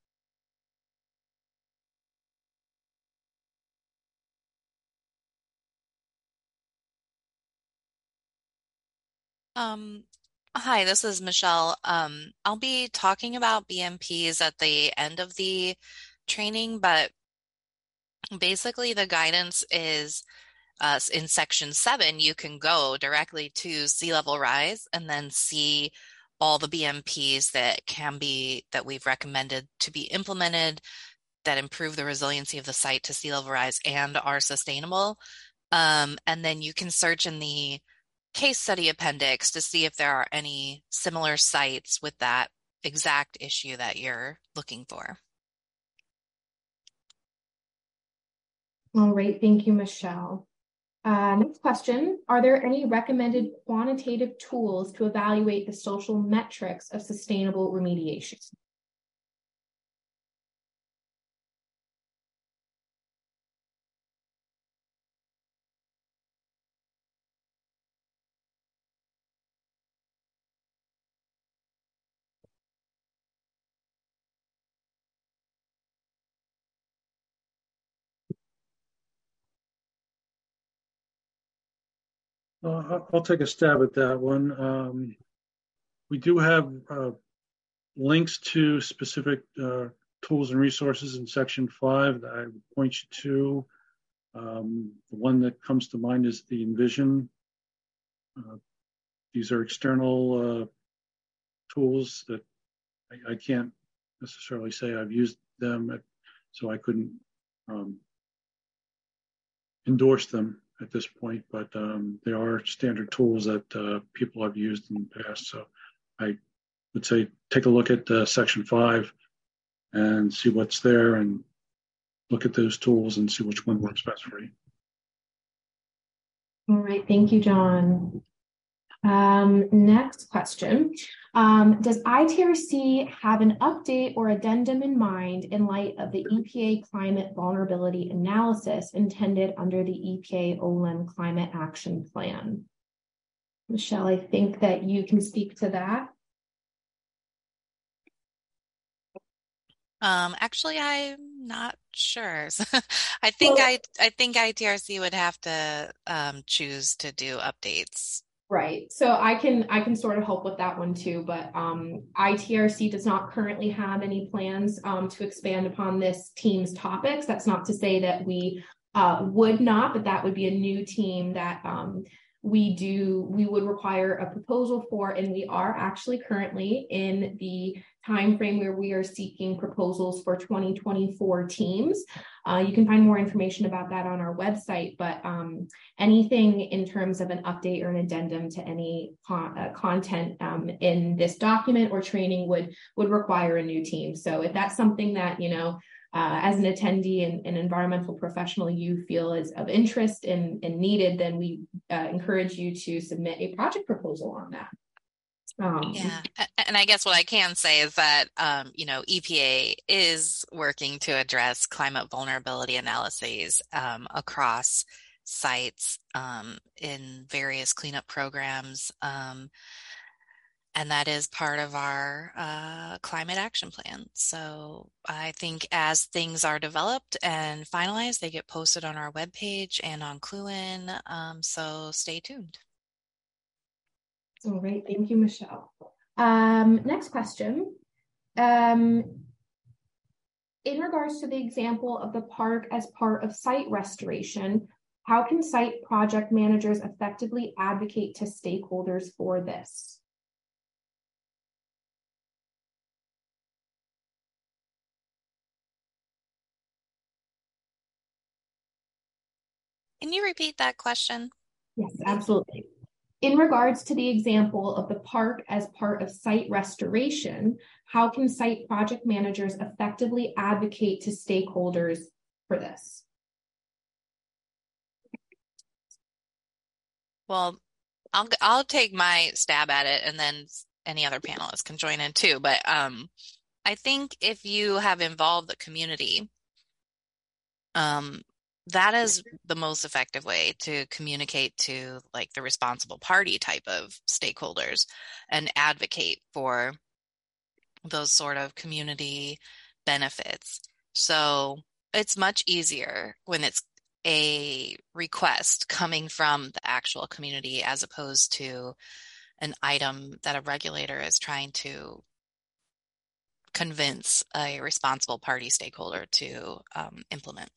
Um, hi, this is Michelle. Um, I'll be talking about B M Ps at the end of the training, but basically the guidance is uh, in section seven, you can go directly to sea level rise and then see all the B M Ps that can be, that we've recommended to be implemented that improve the resiliency of the site to sea level rise and are sustainable. Um, and then you can search in the case study appendix to see if there are any similar sites with that exact issue that you're looking for. All right, thank you, Michelle. Uh, next question, are there any recommended quantitative tools to evaluate the social metrics of sustainable remediation? Uh, I'll take a stab at that one. Um, we do have uh, links to specific uh, tools and resources in section five that I would point you to. Um, the one that comes to mind is the Envision. Uh, these are external uh, tools that I, I can't necessarily say I've used them, at, so I couldn't um, endorse them at this point, but um, they are standard tools that uh, people have used in the past. So I would say take a look at uh, section five and see what's there and look at those tools and see which one works best for you. All right, thank you, John. Um, next question. Um, does I T R C have an update or addendum in mind in light of the E P A climate vulnerability analysis intended under the E P A O L E M Climate Action Plan? Michelle, I think that you can speak to that. Um, actually, I'm not sure. I think Well, I I think I T R C would have to um, choose to do updates. Right. So I can I can sort of help with that one too, but um, I T R C does not currently have any plans um, to expand upon this team's topics. That's not to say that we uh, would not, but that would be a new team that um, we do we would require a proposal for, and we are actually currently in the time frame where we are seeking proposals for twenty twenty-four teams. Uh, you can find more information about that on our website, but um, anything in terms of an update or an addendum to any con uh, content um, in this document or training would would require a new team. So if that's something that, you know, uh, as an attendee and an environmental professional you feel is of interest and, and needed, then we uh, encourage you to submit a project proposal on that. Um, Yeah, and I guess what I can say is that, um, you know, E P A is working to address climate vulnerability analyses um, across sites um, in various cleanup programs, um, and that is part of our uh, climate action plan. So I think as things are developed and finalized, they get posted on our webpage and on Cluin, um, so stay tuned. All right, thank you, Michelle. Um, next question. Um, in regards to the example of the park as part of site restoration, how can site project managers effectively advocate to stakeholders for this? Can you repeat that question? Yes, absolutely. In regards to the example of the park as part of site restoration, how can site project managers effectively advocate to stakeholders for this? Well, I'll I'll take my stab at it, and then any other panelists can join in too. But um, I think if you have involved the community, um, that is the most effective way to communicate to like the responsible party type of stakeholders and advocate for those sort of community benefits. So it's much easier when it's a request coming from the actual community as opposed to an item that a regulator is trying to convince a responsible party stakeholder to um, implement.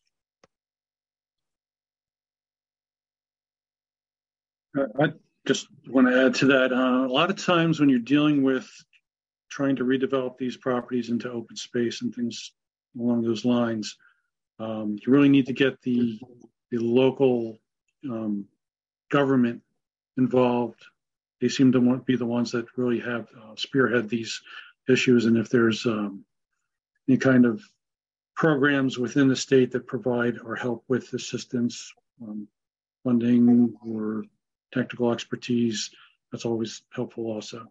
I just want to add to that. Uh, a lot of times when you're dealing with trying to redevelop these properties into open space and things along those lines, um, you really need to get the the local um, government involved. They seem to want, be the ones that really have uh, spearhead these issues. And if there's um, any kind of programs within the state that provide or help with assistance, um, funding, or technical expertise, that's always helpful also.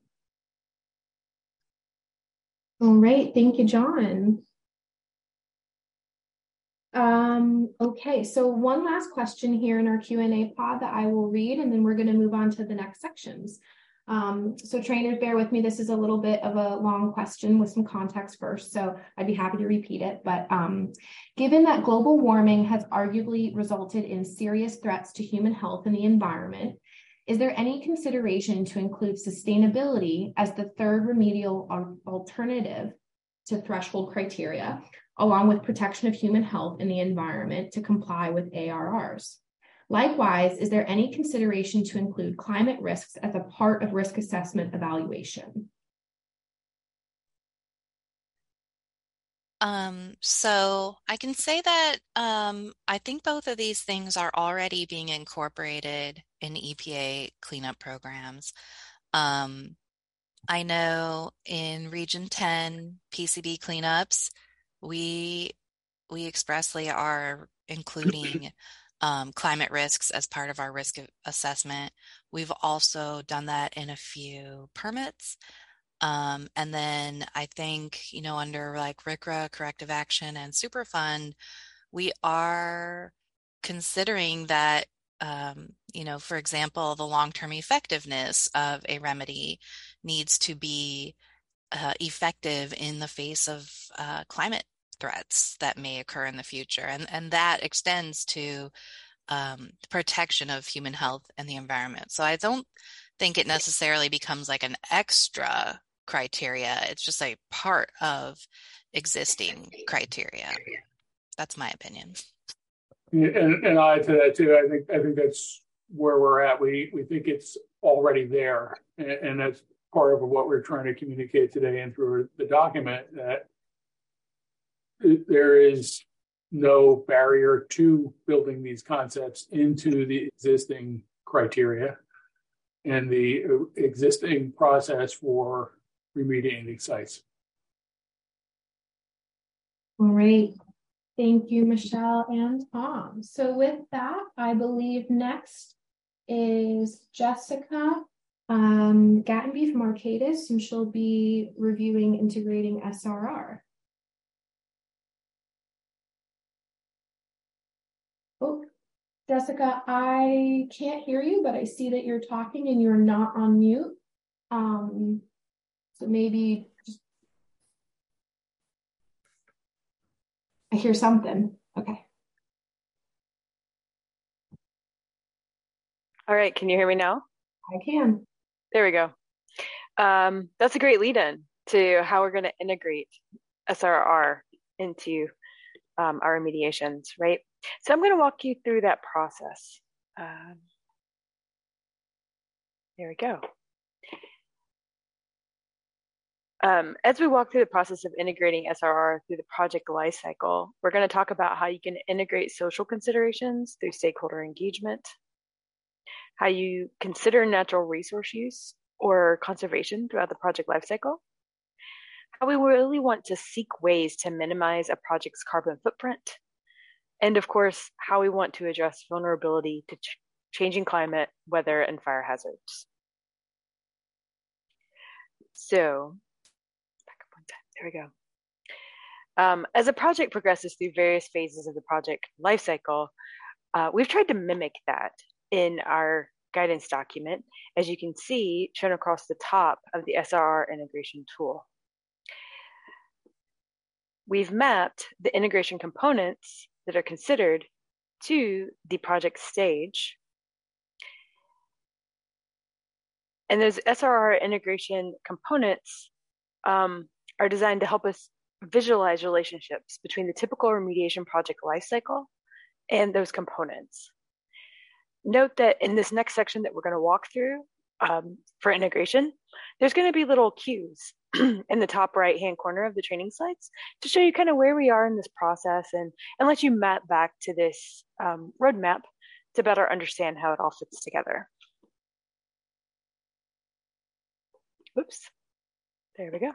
All right, thank you, John. Um, okay, so one last question here in our Q and A pod that I will read, and then we're going to move on to the next sections. Um, so trainers, bear with me. This is a little bit of a long question with some context first, so I'd be happy to repeat it. But um, given that global warming has arguably resulted in serious threats to human health and the environment, Is there any consideration to include sustainability as the third remedial alternative to threshold criteria, along with protection of human health and the environment to comply with A R Rs? Likewise, is there any consideration to include climate risks as a part of risk assessment evaluation? Um, so I can say that um, I think both of these things are already being incorporated in E P A cleanup programs. Um, I know in Region ten P C B cleanups, we we expressly are including um, climate risks as part of our risk assessment. We've also done that in a few permits. Um, and then I think, you know, under like R C R A, corrective action, and Superfund, we are considering that, um, you know, for example, the long-term effectiveness of a remedy needs to be uh, effective in the face of uh, climate threats that may occur in the future. And, and that extends to um, protection of human health and the environment. So I don't think it necessarily becomes like an extra criteria. It's just a part of existing criteria. That's my opinion. And, and I to that too. I think I think that's where we're at. We we think it's already there, and, and that's part of what we're trying to communicate today and through the document, that there is no barrier to building these concepts into the existing criteria and the existing process for remediating sites. All right. Thank you, Michelle and Tom. So with that, I believe next is Jessica um, Gattenby from Arcadis, and she'll be reviewing integrating S R R. Oh, Jessica, I can't hear you, but I see that you're talking and you're not on mute. Um, so maybe just... I hear something. Okay. All right. Can you hear me now? I can. There we go. Um, that's a great lead in to how we're going to integrate S R R into um, our remediations, right? So I'm going to walk you through that process. Um, there we go. Um, as we walk through the process of integrating S R R through the project lifecycle, we're going to talk about how you can integrate social considerations through stakeholder engagement, how you consider natural resource use or conservation throughout the project lifecycle, how we really want to seek ways to minimize a project's carbon footprint, and of course, how we want to address vulnerability to ch- changing climate, weather, and fire hazards. So, back up one time. There we go. Um, as a project progresses through various phases of the project lifecycle, uh, we've tried to mimic that in our guidance document, as you can see shown across the top of the S R R integration tool. We've mapped the integration components that are considered to the project stage. And those S R R integration components um, are designed to help us visualize relationships between the typical remediation project lifecycle and those components. Note that in this next section that we're going to walk through um, for integration, there's going to be little cues in the top right hand corner of the training slides to show you kind of where we are in this process and, and let you map back to this um, roadmap to better understand how it all fits together. Oops, there we go.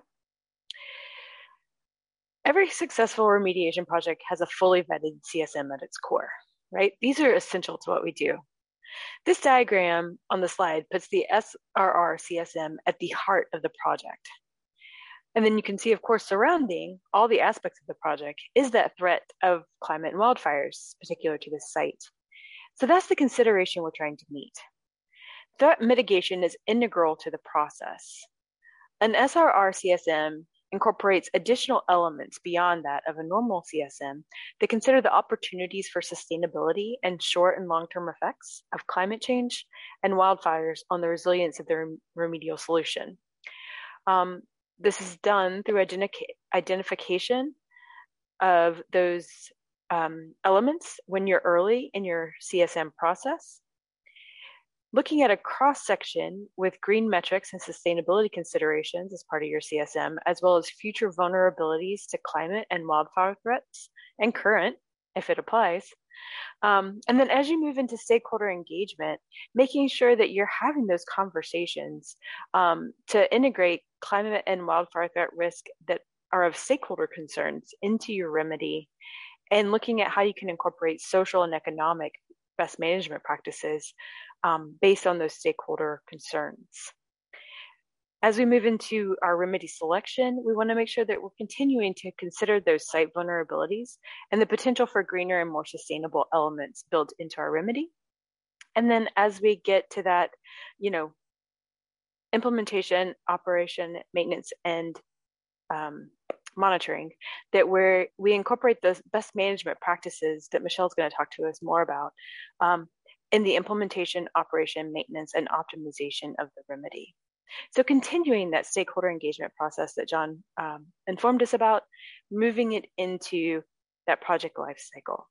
Every successful remediation project has a fully vetted C S M at its core, right? These are essential to what we do. This diagram on the slide puts the S R R C S M at the heart of the project. And then you can see, of course, surrounding all the aspects of the project is that threat of climate and wildfires, particular to this site. So that's the consideration we're trying to meet. Threat mitigation is integral to the process. An S R R C S M incorporates additional elements beyond that of a normal C S M that consider the opportunities for sustainability and short and long-term effects of climate change and wildfires on the resilience of the remedial solution. Um, this is done through identi- identification of those um, elements when you're early in your C S M process, looking at a cross-section with green metrics and sustainability considerations as part of your C S M, as well as future vulnerabilities to climate and wildfire threats, and current, if it applies. Um, and then as you move into stakeholder engagement, making sure that you're having those conversations um, to integrate climate and wildfire threat risk that are of stakeholder concerns into your remedy, and looking at how you can incorporate social and economic best management practices um, based on those stakeholder concerns. As we move into our remedy selection, we want to make sure that we're continuing to consider those site vulnerabilities and the potential for greener and more sustainable elements built into our remedy. And then as we get to that, you know, implementation, operation, maintenance, and um, monitoring, that we're, we incorporate those best management practices that Michelle's going to talk to us more about um, in the implementation, operation, maintenance, and optimization of the remedy. So continuing that stakeholder engagement process that John um, informed us about, moving it into that project life cycle.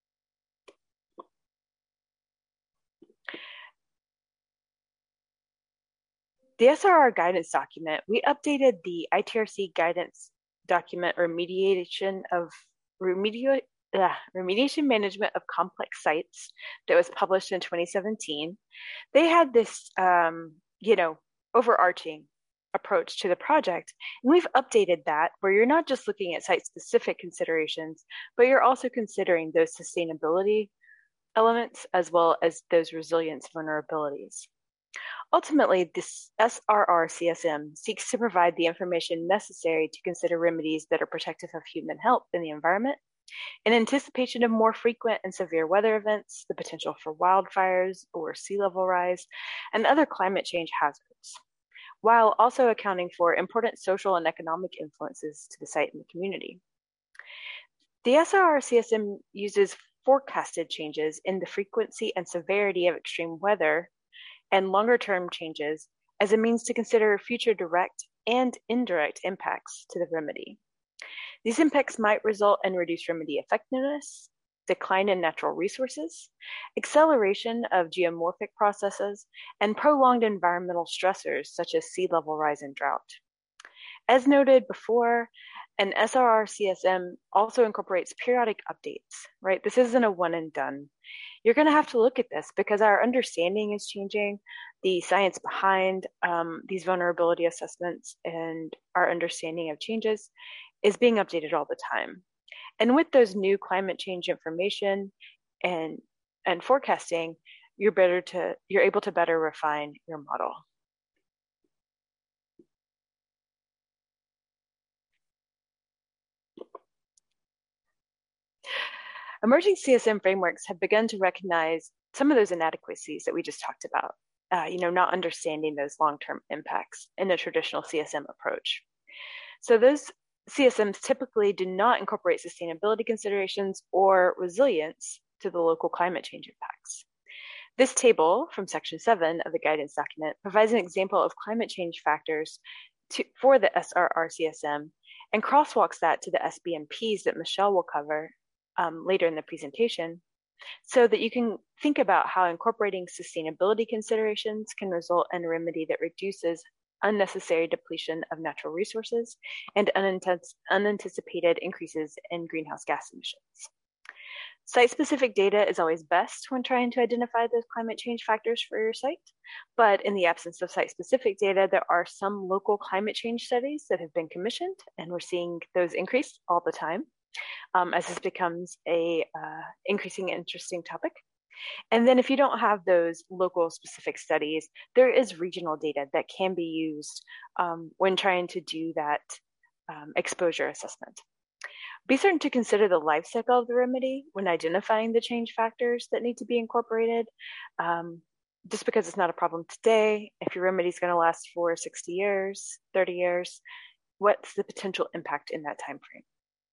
The S R R guidance document, we updated the I T R C guidance document remediation of remedial, uh, remediation management of complex sites that was published in twenty seventeen. They had this, um, you know, overarching approach to the project. And we've updated that where you're not just looking at site-specific considerations, but you're also considering those sustainability elements as well as those resilience vulnerabilities. Ultimately, this S R R C S M seeks to provide the information necessary to consider remedies that are protective of human health and the environment, in anticipation of more frequent and severe weather events, the potential for wildfires or sea level rise, and other climate change hazards, while also accounting for important social and economic influences to the site and the community. The S R R C S M uses forecasted changes in the frequency and severity of extreme weather and longer-term changes as a means to consider future direct and indirect impacts to the remedy. These impacts might result in reduced remedy effectiveness, decline in natural resources, acceleration of geomorphic processes, and prolonged environmental stressors such as sea level rise and drought. As noted before, an S R R C S M also incorporates periodic updates, right? This isn't a one and done. You're going to have to look at this because our understanding is changing, the science behind um, these vulnerability assessments and our understanding of changes is being updated all the time. And with those new climate change information and, and forecasting, you're better to, you're able to better refine your model. Emerging C S M frameworks have begun to recognize some of those inadequacies that we just talked about, uh, you know, not understanding those long-term impacts in a traditional C S M approach. So those C S Ms typically do not incorporate sustainability considerations or resilience to the local climate change impacts. This table from section seven of the guidance document provides an example of climate change factors to, for the S R R C S M and crosswalks that to the S B M Ps that Michelle will cover um, later in the presentation, so that you can think about how incorporating sustainability considerations can result in a remedy that reduces unnecessary depletion of natural resources and unanticipated increases in greenhouse gas emissions. Site-specific data is always best when trying to identify those climate change factors for your site, but in the absence of site-specific data, there are some local climate change studies that have been commissioned, and we're seeing those increase all the time um, as this becomes a uh, increasing interesting topic. And then if you don't have those local specific studies, there is regional data that can be used um, when trying to do that um, exposure assessment. Be certain to consider the life cycle of the remedy when identifying the change factors that need to be incorporated. Um, just because it's not a problem today, if your remedy is going to last for sixty years, thirty years, what's the potential impact in that time frame?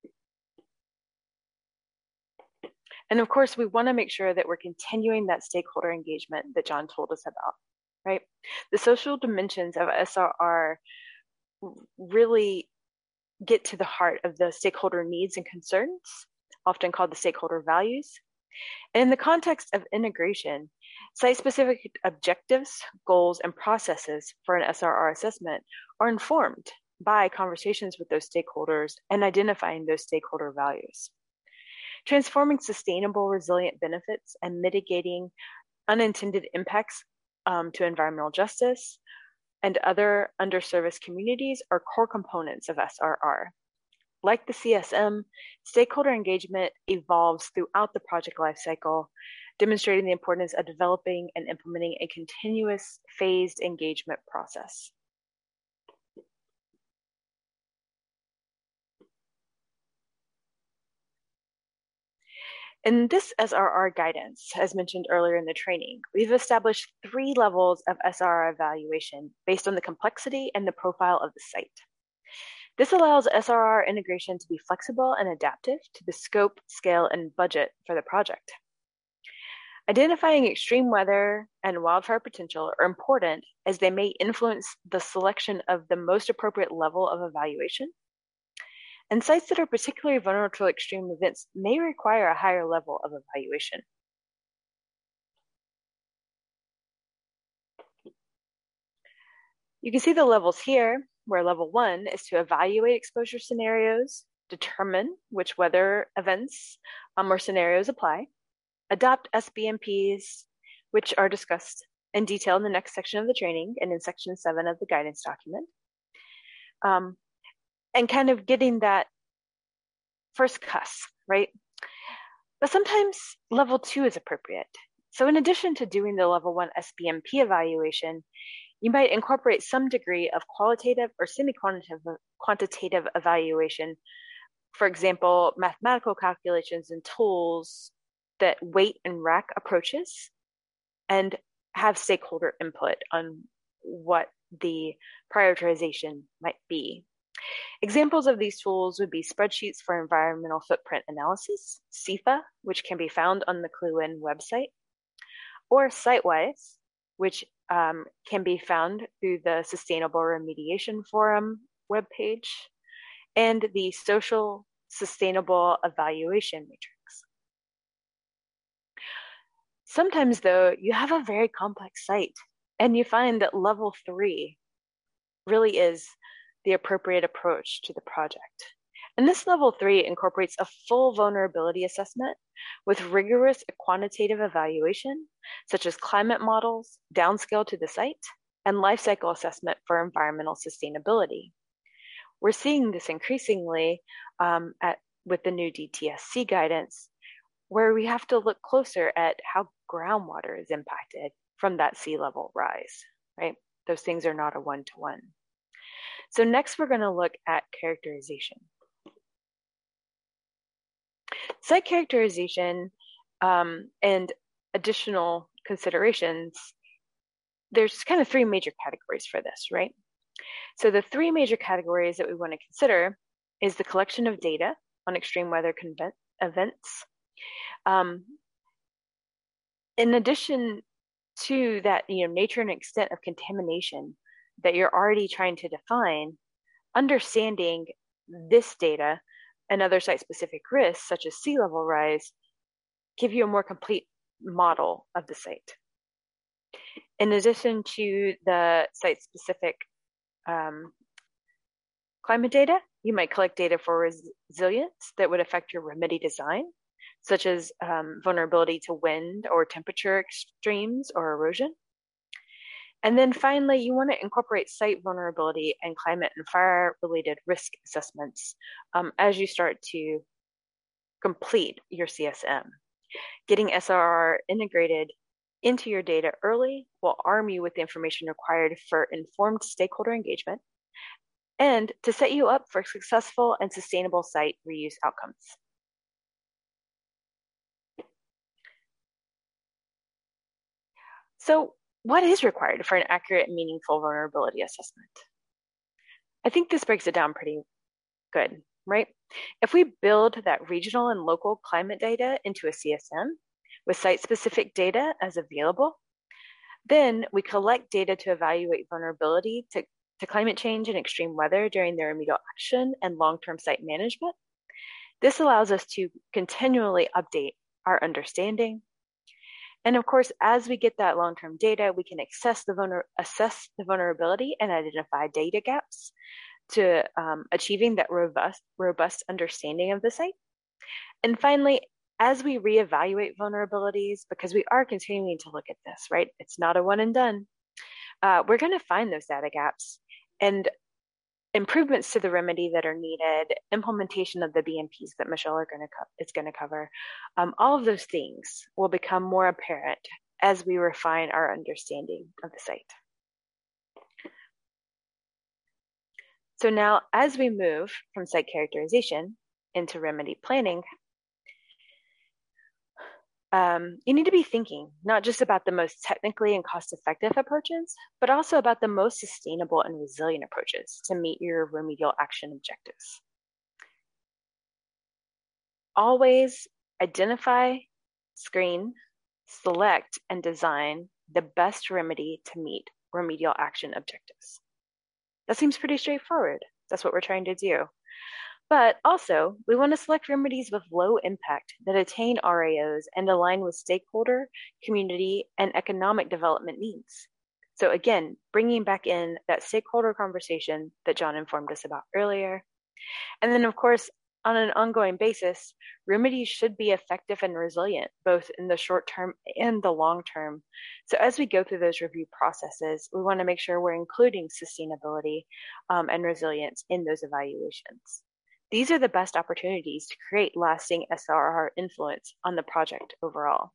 And of course, we want to make sure that we're continuing that stakeholder engagement that John told us about, right? The social dimensions of S R R really get to the heart of the stakeholder needs and concerns, often called the stakeholder values. And in the context of integration, site-specific objectives, goals, and processes for an S R R assessment are informed by conversations with those stakeholders and identifying those stakeholder values. Transforming sustainable, resilient benefits and mitigating unintended impacts um, to environmental justice and other underserviced communities are core components of S R R. Like the C S M, stakeholder engagement evolves throughout the project lifecycle, demonstrating the importance of developing and implementing a continuous phased engagement process. In this S R R guidance, as mentioned earlier in the training, we've established three levels of S R R evaluation based on the complexity and the profile of the site. This allows S R R integration to be flexible and adaptive to the scope, scale, and budget for the project. Identifying extreme weather and wildfire potential are important as they may influence the selection of the most appropriate level of evaluation. And sites that are particularly vulnerable to extreme events may require a higher level of evaluation. You can see the levels here, where level one is to evaluate exposure scenarios, determine which weather events um, or scenarios apply, adopt S B M Ps, which are discussed in detail in the next section of the training and in section seven of the guidance document. Um, and kind of getting that first cuss, right? But sometimes level two is appropriate. So in addition to doing the level one S B M P evaluation, you might incorporate some degree of qualitative or semi-quantitative quantitative evaluation. For example, mathematical calculations and tools that weight and rack approaches and have stakeholder input on what the prioritization might be. Examples of these tools would be spreadsheets for environmental footprint analysis, S E F A, which can be found on the CLUEN website, or SiteWise, which um, can be found through the Sustainable Remediation Forum webpage, and the Social Sustainable Evaluation Matrix. Sometimes, though, you have a very complex site, and you find that level three really is the appropriate approach to the project. And this level three incorporates a full vulnerability assessment with rigorous quantitative evaluation, such as climate models, downscale to the site, and life cycle assessment for environmental sustainability. We're seeing this increasingly um, at, with the new D T S C guidance, where we have to look closer at how groundwater is impacted from that sea level rise, right? Those things are not a one-to-one. So next, we're going to look at characterization. Site characterization um, and additional considerations, there's kind of three major categories for this, right? So the three major categories that we want to consider is the collection of data on extreme weather events. Um, in addition to that, you know, nature and extent of contamination that you're already trying to define, understanding this data and other site-specific risks, such as sea level rise, give you a more complete model of the site. In addition to the site-specific um, climate data, you might collect data for res resilience that would affect your remedy design, such as um, vulnerability to wind or temperature extremes or erosion. And then finally, you want to incorporate site vulnerability and climate and fire-related risk assessments um, as you start to complete your C S M. Getting S R R integrated into your data early will arm you with the information required for informed stakeholder engagement and to set you up for successful and sustainable site reuse outcomes. So, what is required for an accurate and meaningful vulnerability assessment? I think this breaks it down pretty good, right? If we build that regional and local climate data into a C S M with site-specific data as available, then we collect data to evaluate vulnerability to, to climate change and extreme weather during the remedial action and long-term site management. This allows us to continually update our understanding. And of course, as we get that long-term data, we can assess the, vulner assess the vulnerability and identify data gaps to um, achieving that robust, robust understanding of the site. And finally, as we reevaluate vulnerabilities, because we are continuing to look at this, right? It's not a one and done. Uh, we're going to find those data gaps and improvements to the remedy that are needed, implementation of the B M Ps that Michelle are going to is going to cover. Um, all of those things will become more apparent as we refine our understanding of the site. So now, as we move from site characterization into remedy planning, um, you need to be thinking not just about the most technically and cost-effective approaches, but also about the most sustainable and resilient approaches to meet your remedial action objectives. Always identify, screen, select, and design the best remedy to meet remedial action objectives. That seems pretty straightforward. That's what we're trying to do. But also, we want to select remedies with low impact that attain R A Os and align with stakeholder, community, and economic development needs. So again, bringing back in that stakeholder conversation that John informed us about earlier. And then of course, on an ongoing basis, remedies should be effective and resilient, both in the short term and the long term. So as we go through those review processes, we want to make sure we're including sustainability um, and resilience in those evaluations. These are the best opportunities to create lasting S R R influence on the project overall.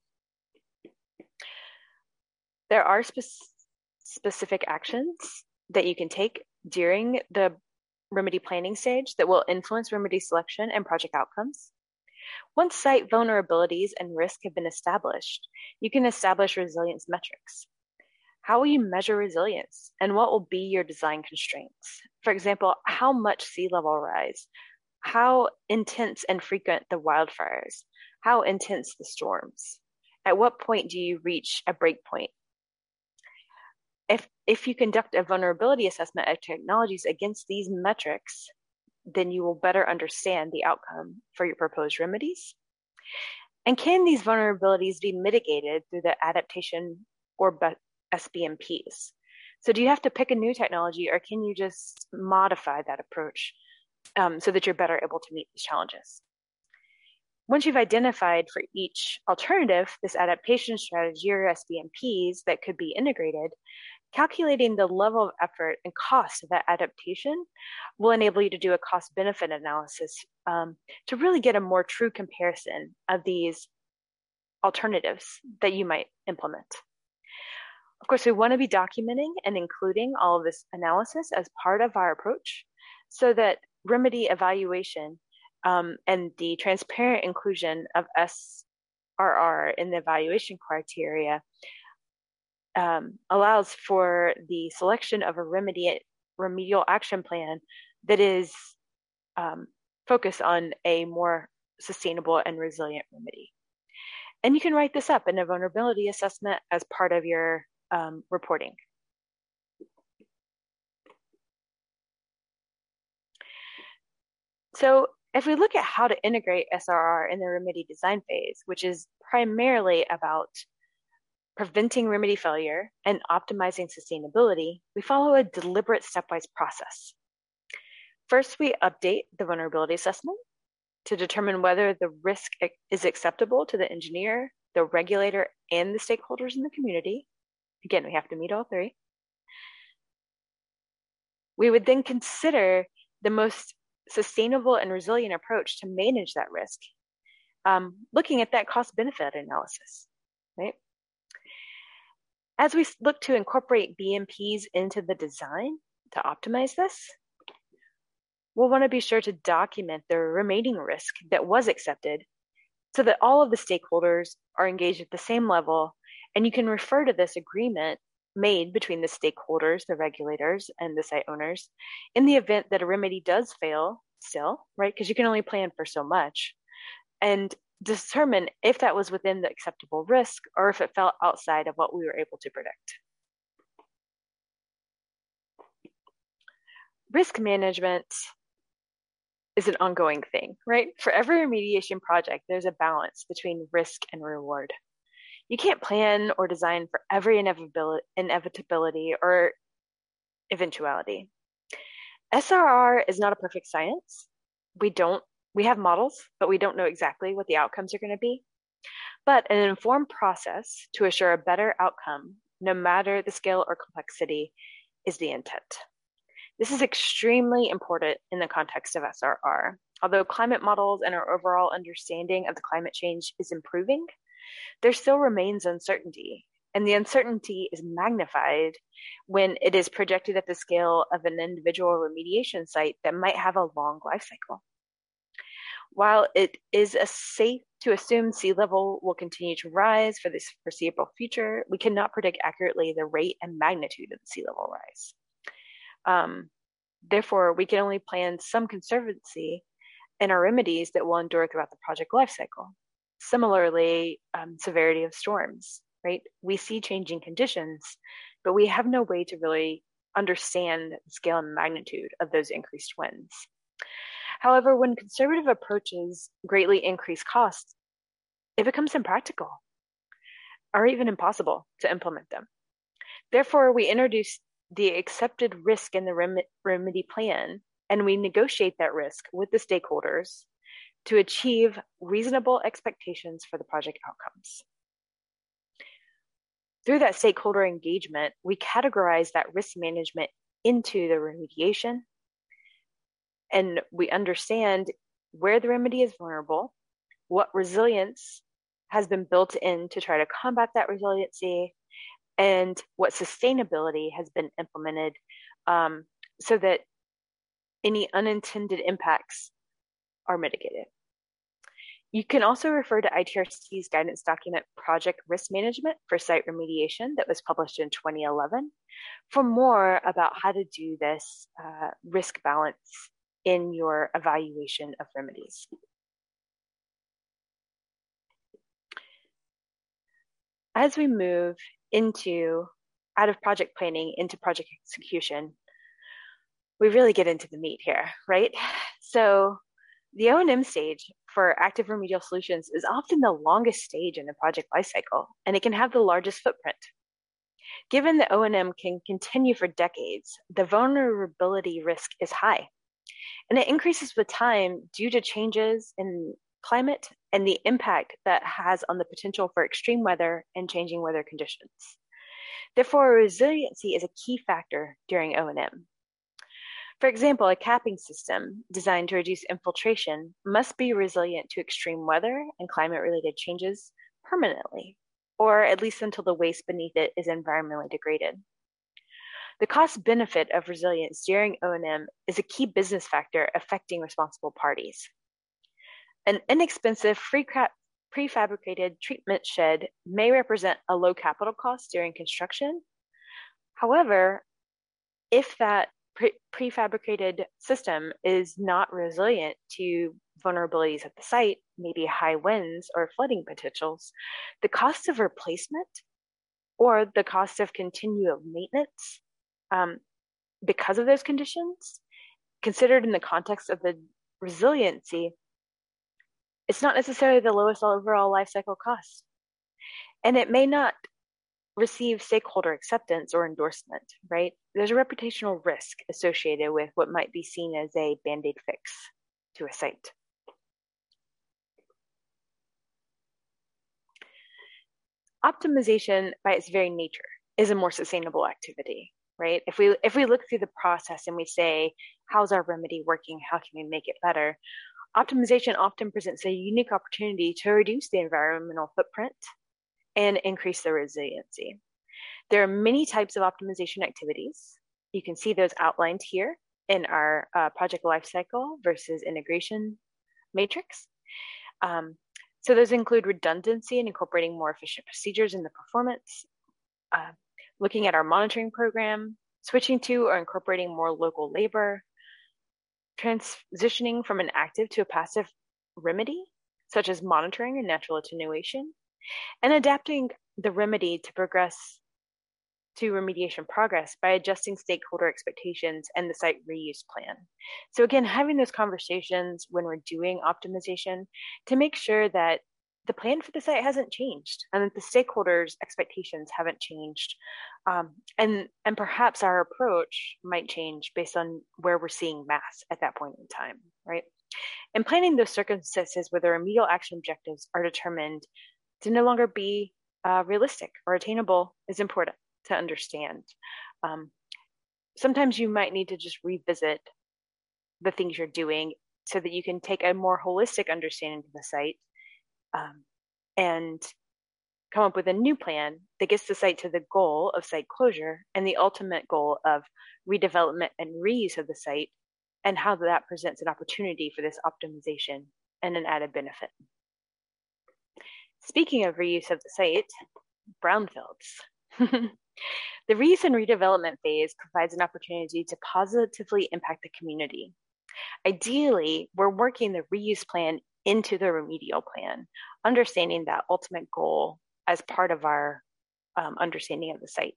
There are spe specific actions that you can take during the remedy planning stage that will influence remedy selection and project outcomes. Once site vulnerabilities and risk have been established, you can establish resilience metrics. How will you measure resilience, and what will be your design constraints? For example, how much sea level rise? How intense and frequent the wildfires? How intense the storms? At what point do you reach a break point? If, if you conduct a vulnerability assessment of technologies against these metrics, then you will better understand the outcome for your proposed remedies. And can these vulnerabilities be mitigated through the adaptation or S B M Ps? So do you have to pick a new technology, or can you just modify that approach um, so that you're better able to meet these challenges? Once you've identified for each alternative this adaptation strategy or S B M Ps that could be integrated, calculating the level of effort and cost of that adaptation will enable you to do a cost-benefit analysis um, to really get a more true comparison of these alternatives that you might implement. Of course, we want to be documenting and including all of this analysis as part of our approach so that remedy evaluation um, and the transparent inclusion of S R R in the evaluation criteria um, allows for the selection of a remedy, remedial action plan that is um, focused on a more sustainable and resilient remedy. And you can write this up in a vulnerability assessment as part of your um, reporting. So if we look at how to integrate S R R in the remedy design phase, which is primarily about preventing remedy failure and optimizing sustainability, we follow a deliberate stepwise process. First, we update the vulnerability assessment to determine whether the risk is acceptable to the engineer, the regulator, and the stakeholders in the community. Again, we have to meet all three. We would then consider the most sustainable and resilient approach to manage that risk, um, looking at that cost-benefit analysis, right? As we look to incorporate B M Ps into the design to optimize this, we'll want to be sure to document the remaining risk that was accepted so that all of the stakeholders are engaged at the same level, and you can refer to this agreement made between the stakeholders, the regulators, and the site owners in the event that a remedy does fail still, right? Because you can only plan for so much, and determine if that was within the acceptable risk or if it fell outside of what we were able to predict. Risk management is an ongoing thing, right? For every remediation project, there's a balance between risk and reward. You can't plan or design for every inevitability or eventuality. S R R is not a perfect science. We don't, we have models, but we don't know exactly what the outcomes are going to be. But an informed process to assure a better outcome, no matter the scale or complexity, is the intent. This is extremely important in the context of S R R. Although climate models and our overall understanding of the climate change is improving, there still remains uncertainty. And the uncertainty is magnified when it is projected at the scale of an individual remediation site that might have a long life cycle. While it is a safe to assume sea level will continue to rise for this foreseeable future, we cannot predict accurately the rate and magnitude of the sea level rise. Um, therefore, we can only plan some conservancy in our remedies that will endure throughout the project lifecycle. Similarly, um, severity of storms, right? We see changing conditions, but we have no way to really understand the scale and magnitude of those increased winds. However, when conservative approaches greatly increase costs, it becomes impractical or even impossible to implement them. Therefore, we introduce the accepted risk in the rem remedy plan, and we negotiate that risk with the stakeholders to achieve reasonable expectations for the project outcomes. Through that stakeholder engagement, we categorize that risk management into the remediation, and we understand where the remedy is vulnerable, what resilience has been built in to try to combat that resiliency, and what sustainability has been implemented um, so that any unintended impacts are mitigated. You can also refer to I T R C's guidance document, Project Risk Management for Site Remediation, that was published in twenty eleven, for more about how to do this uh, risk balance in your evaluation of remedies. As we move into out of project planning into project execution, we really get into the meat here, right? So the O and M stage for active remedial solutions is often the longest stage in the project lifecycle, and it can have the largest footprint. Given that O and M can continue for decades, the vulnerability risk is high, and it increases with time due to changes in climate and the impact that has on the potential for extreme weather and changing weather conditions. Therefore, resiliency is a key factor during O and M. For example, a capping system designed to reduce infiltration must be resilient to extreme weather and climate-related changes permanently, or at least until the waste beneath it is environmentally degraded. The cost-benefit of resilience during O and M is a key business factor affecting responsible parties. An inexpensive prefabricated treatment shed may represent a low capital cost during construction. However, if that pre prefabricated system is not resilient to vulnerabilities at the site, maybe high winds or flooding potentials, the cost of replacement or the cost of continual maintenance um, because of those conditions, considered in the context of the resiliency, it's not necessarily the lowest overall life cycle cost. And it may not receive stakeholder acceptance or endorsement, right? There's a reputational risk associated with what might be seen as a Band-Aid fix to a site. Optimization by its very nature is a more sustainable activity, right? If we, if we look through the process and we say, how's our remedy working? How can we make it better? Optimization often presents a unique opportunity to reduce the environmental footprint and increase the resiliency. There are many types of optimization activities. You can see those outlined here in our uh, project lifecycle versus integration matrix. Um, so those include redundancy and incorporating more efficient procedures in the performance, uh, looking at our monitoring program, switching to or incorporating more local labor, transitioning from an active to a passive remedy, such as monitoring and natural attenuation, and adapting the remedy to progress to remediation progress by adjusting stakeholder expectations and the site reuse plan. So again, having those conversations when we're doing optimization to make sure that the plan for the site hasn't changed and that the stakeholders' expectations haven't changed. Um, and, and perhaps our approach might change based on where we're seeing mass at that point in time, right? And planning those circumstances where the remedial action objectives are determined to no longer be uh, realistic or attainable is important to understand. Um, sometimes you might need to just revisit the things you're doing so that you can take a more holistic understanding of the site um, and come up with a new plan that gets the site to the goal of site closure and the ultimate goal of redevelopment and reuse of the site, and how that presents an opportunity for this optimization and an added benefit. Speaking of reuse of the site, brownfields. The reuse and redevelopment phase provides an opportunity to positively impact the community. Ideally, we're working the reuse plan into the remedial plan, understanding that ultimate goal as part of our um, understanding of the site.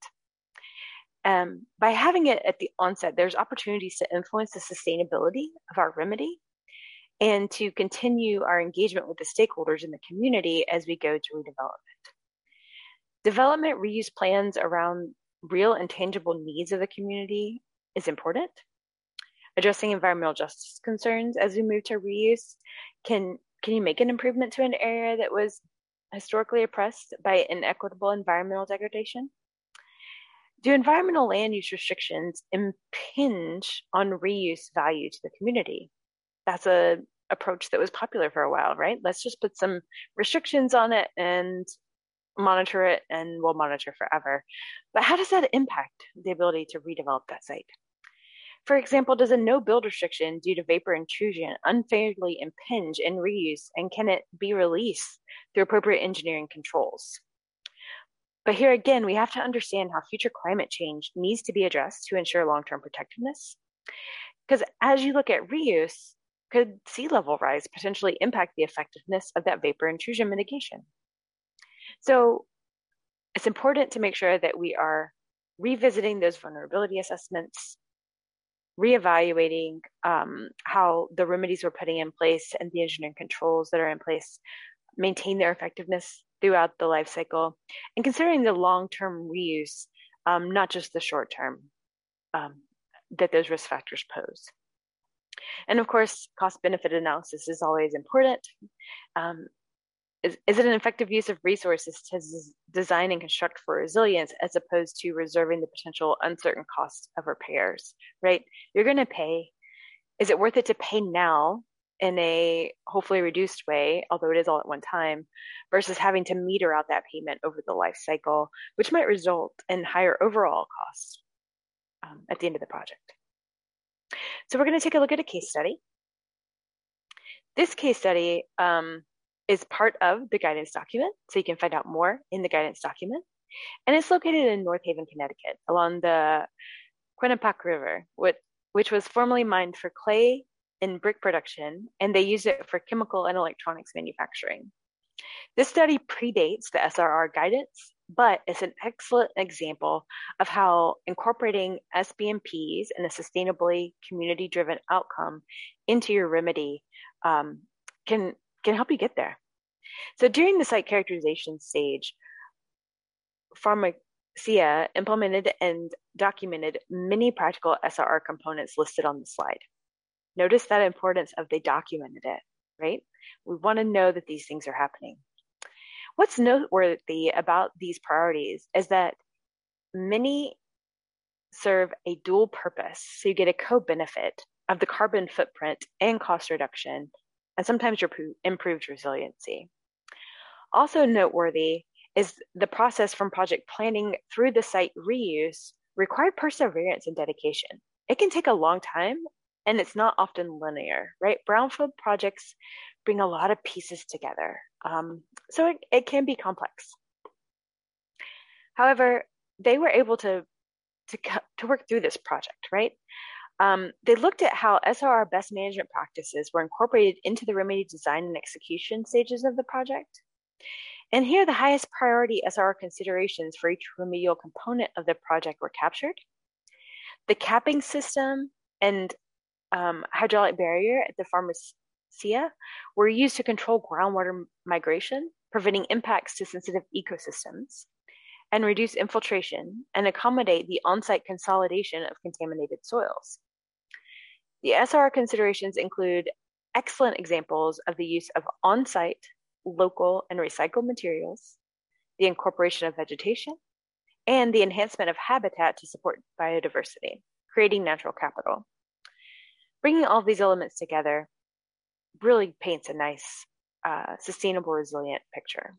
Um, by having it at the onset, there's opportunities to influence the sustainability of our remedy and to continue our engagement with the stakeholders in the community as we go to redevelopment. Development reuse plans around real and tangible needs of the community is important. Addressing environmental justice concerns as we move to reuse, can, can you make an improvement to an area that was historically oppressed by inequitable environmental degradation? Do environmental land use restrictions impinge on reuse value to the community? That's an approach that was popular for a while, right? Let's just put some restrictions on it and monitor it, and we'll monitor forever. But how does that impact the ability to redevelop that site? For example, does a no-build restriction due to vapor intrusion unfairly impinge in reuse, and can it be released through appropriate engineering controls? But here again, we have to understand how future climate change needs to be addressed to ensure long-term protectiveness. Because as you look at reuse, could sea level rise potentially impact the effectiveness of that vapor intrusion mitigation? So it's important to make sure that we are revisiting those vulnerability assessments, reevaluating um, how the remedies we're putting in place and the engineering controls that are in place maintain their effectiveness throughout the life cycle, and considering the long-term reuse, um, not just the short-term um, that those risk factors pose. And of course, cost-benefit analysis is always important. Um, is, is it an effective use of resources to design and construct for resilience as opposed to reserving the potential uncertain cost of repairs, right? You're gonna pay. Is it worth it to pay now in a hopefully reduced way, although it is all at one time, versus having to meter out that payment over the life cycle, which might result in higher overall costs um, at the end of the project. So we're going to take a look at a case study. This case study um, is part of the guidance document, so you can find out more in the guidance document. And it's located in North Haven, Connecticut, along the Quinnipiac River, which, which was formerly mined for clay in brick production, and they used it for chemical and electronics manufacturing. This study predates the S R R guidance, but it's an excellent example of how incorporating S B M Ps and a sustainably community-driven outcome into your remedy um, can, can help you get there. So during the site characterization stage, Pharmacia implemented and documented many practical S R R components listed on the slide. Notice that importance of they documented it, right? We want to know that these things are happening. What's noteworthy about these priorities is that many serve a dual purpose. So you get a co-benefit of the carbon footprint and cost reduction, and sometimes your improved resiliency. Also noteworthy is the process from project planning through the site reuse required perseverance and dedication. It can take a long time, and it's not often linear, right? Brownfield projects bring a lot of pieces together. Um, so it, it can be complex. However, they were able to, to, to work through this project, right? Um, they looked at how S R R best management practices were incorporated into the remedy design and execution stages of the project. And here the highest priority S R R considerations for each remedial component of the project were captured. The capping system and um, hydraulic barrier at the Pharmacia were used to control groundwater migration, preventing impacts to sensitive ecosystems, and reduce infiltration and accommodate the on-site consolidation of contaminated soils. The S R R considerations include excellent examples of the use of on-site, local, and recycled materials, the incorporation of vegetation, and the enhancement of habitat to support biodiversity, creating natural capital. Bringing all these elements together really paints a nice, uh, sustainable, resilient picture.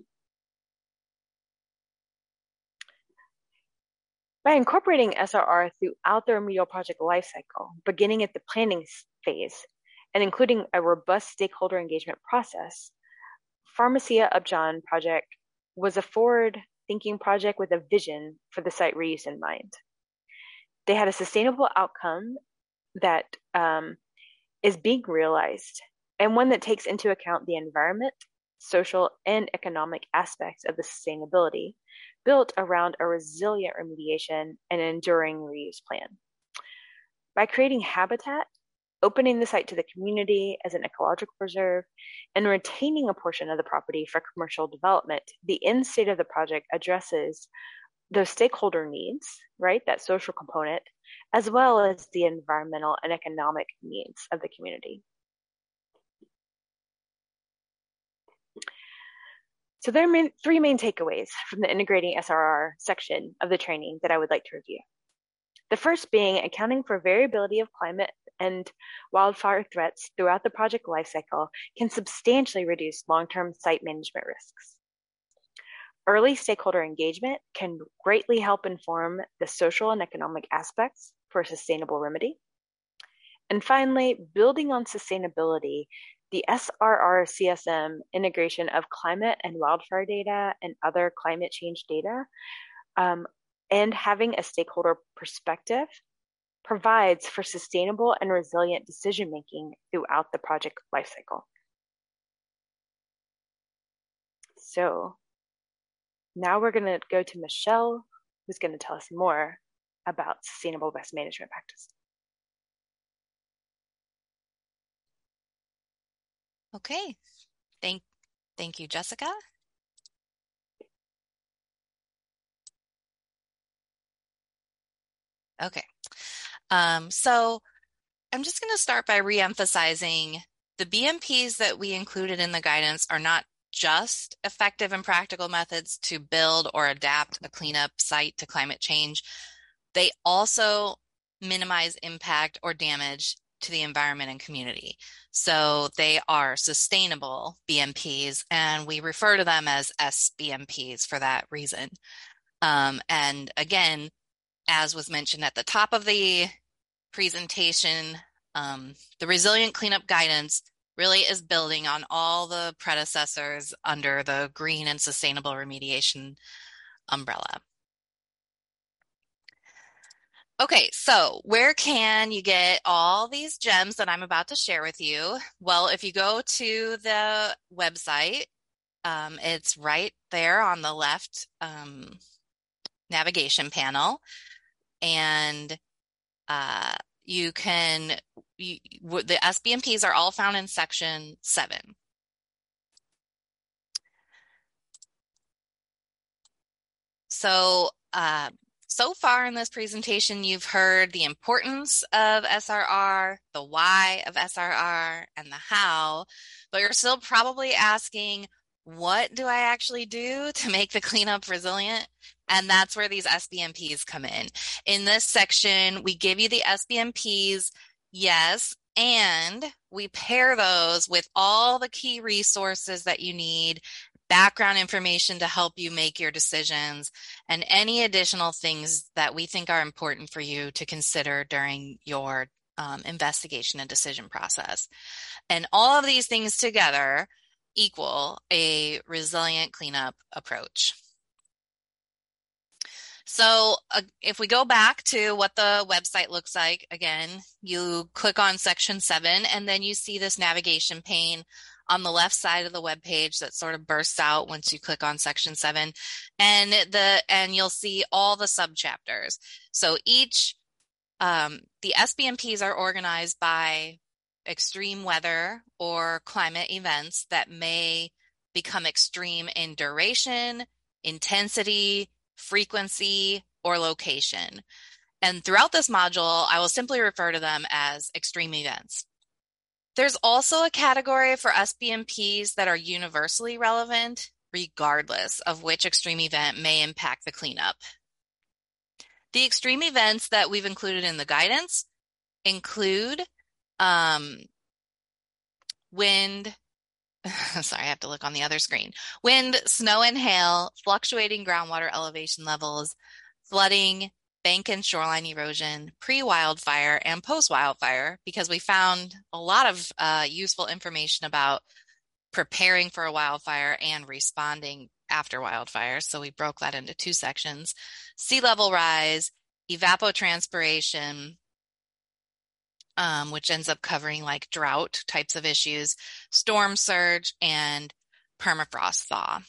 By incorporating S R R throughout the remedial project lifecycle, beginning at the planning phase and including a robust stakeholder engagement process, Pharmacia Upjohn project was a forward-thinking project with a vision for the site reuse in mind. They had a sustainable outcome that um, is being realized and one that takes into account the environment, social, and economic aspects of the sustainability built around a resilient remediation and enduring reuse plan. By creating habitat, opening the site to the community as an ecological reserve, and retaining a portion of the property for commercial development, the end state of the project addresses those stakeholder needs, right, that social component, as well as the environmental and economic needs of the community. So there are main, three main takeaways from the integrating S R R section of the training that I would like to review. The first being accounting for variability of climate and wildfire threats throughout the project lifecycle can substantially reduce long-term site management risks. Early stakeholder engagement can greatly help inform the social and economic aspects for a sustainable remedy. And finally, building on sustainability, the S R R C S M integration of climate and wildfire data and other climate change data, um, and having a stakeholder perspective provides for sustainable and resilient decision-making throughout the project lifecycle. So now we're gonna go to Michelle, who's gonna tell us more about sustainable best management practice. Okay, thank, thank you, Jessica. Okay, um, so I'm just going to start by re-emphasizing the B M Ps that we included in the guidance are not just effective and practical methods to build or adapt a cleanup site to climate change. They also minimize impact or damage to the environment and community. So they are sustainable B M Ps, and we refer to them as S B M Ps for that reason. Um, and again, as was mentioned at the top of the presentation, um, the Resilient Cleanup Guidance really is building on all the predecessors under the green and sustainable remediation umbrella. Okay, so where can you get all these gems that I'm about to share with you? Well, if you go to the website, um, it's right there on the left um, navigation panel. And uh, you can, you, the S B M Ps are all found in section seven. So, uh, so far in this presentation, you've heard the importance of S R R, the why of S R R, and the how, but you're still probably asking, what do I actually do to make the cleanup resilient? And that's where these S B M Ps come in. In this section, we give you the S B M Ps, yes, and we pair those with all the key resources that you need, background information to help you make your decisions, and any additional things that we think are important for you to consider during your um, investigation and decision process. And all of these things together equal a resilient cleanup approach. So uh, if we go back to what the website looks like, again, you click on section seven, and then you see this navigation pane on the left side of the web page that sort of bursts out once you click on section seven, and the and you'll see all the subchapters. So each um, the S B M Ps are organized by extreme weather or climate events that may become extreme in duration, intensity, frequency, or location. And throughout this module, I will simply refer to them as extreme events. There's also a category for S B M Ps that are universally relevant, regardless of which extreme event may impact the cleanup. The extreme events that we've included in the guidance include um, wind, sorry, I have to look on the other screen. Wind, snow and hail, fluctuating groundwater elevation levels, flooding, bank and shoreline erosion, pre-wildfire and post-wildfire, because we found a lot of uh, useful information about preparing for a wildfire and responding after wildfire. So we broke that into two sections. Sea level rise, evapotranspiration, Um, which ends up covering like drought types of issues, storm surge, and permafrost thaw.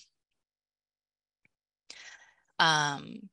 Um,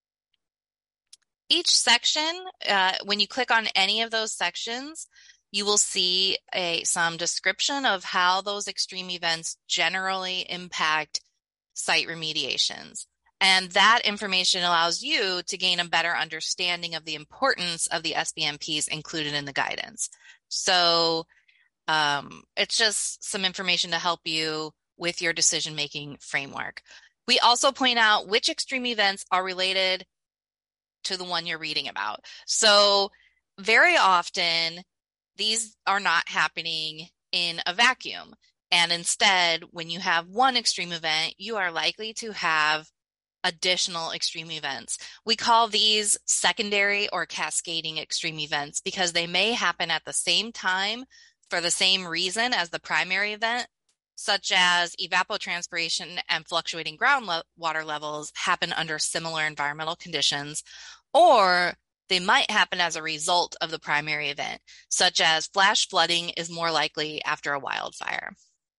each section, uh, when you click on any of those sections, you will see a, some description of how those extreme events generally impact site remediations. And that information allows you to gain a better understanding of the importance of the S B M Ps included in the guidance. So um, it's just some information to help you with your decision-making framework. We also point out which extreme events are related to the one you're reading about. So very often, these are not happening in a vacuum. And instead, when you have one extreme event, you are likely to have additional extreme events. We call these secondary or cascading extreme events because they may happen at the same time for the same reason as the primary event, such as evapotranspiration and fluctuating groundwater levels happen under similar environmental conditions, or they might happen as a result of the primary event, such as flash flooding is more likely after a wildfire.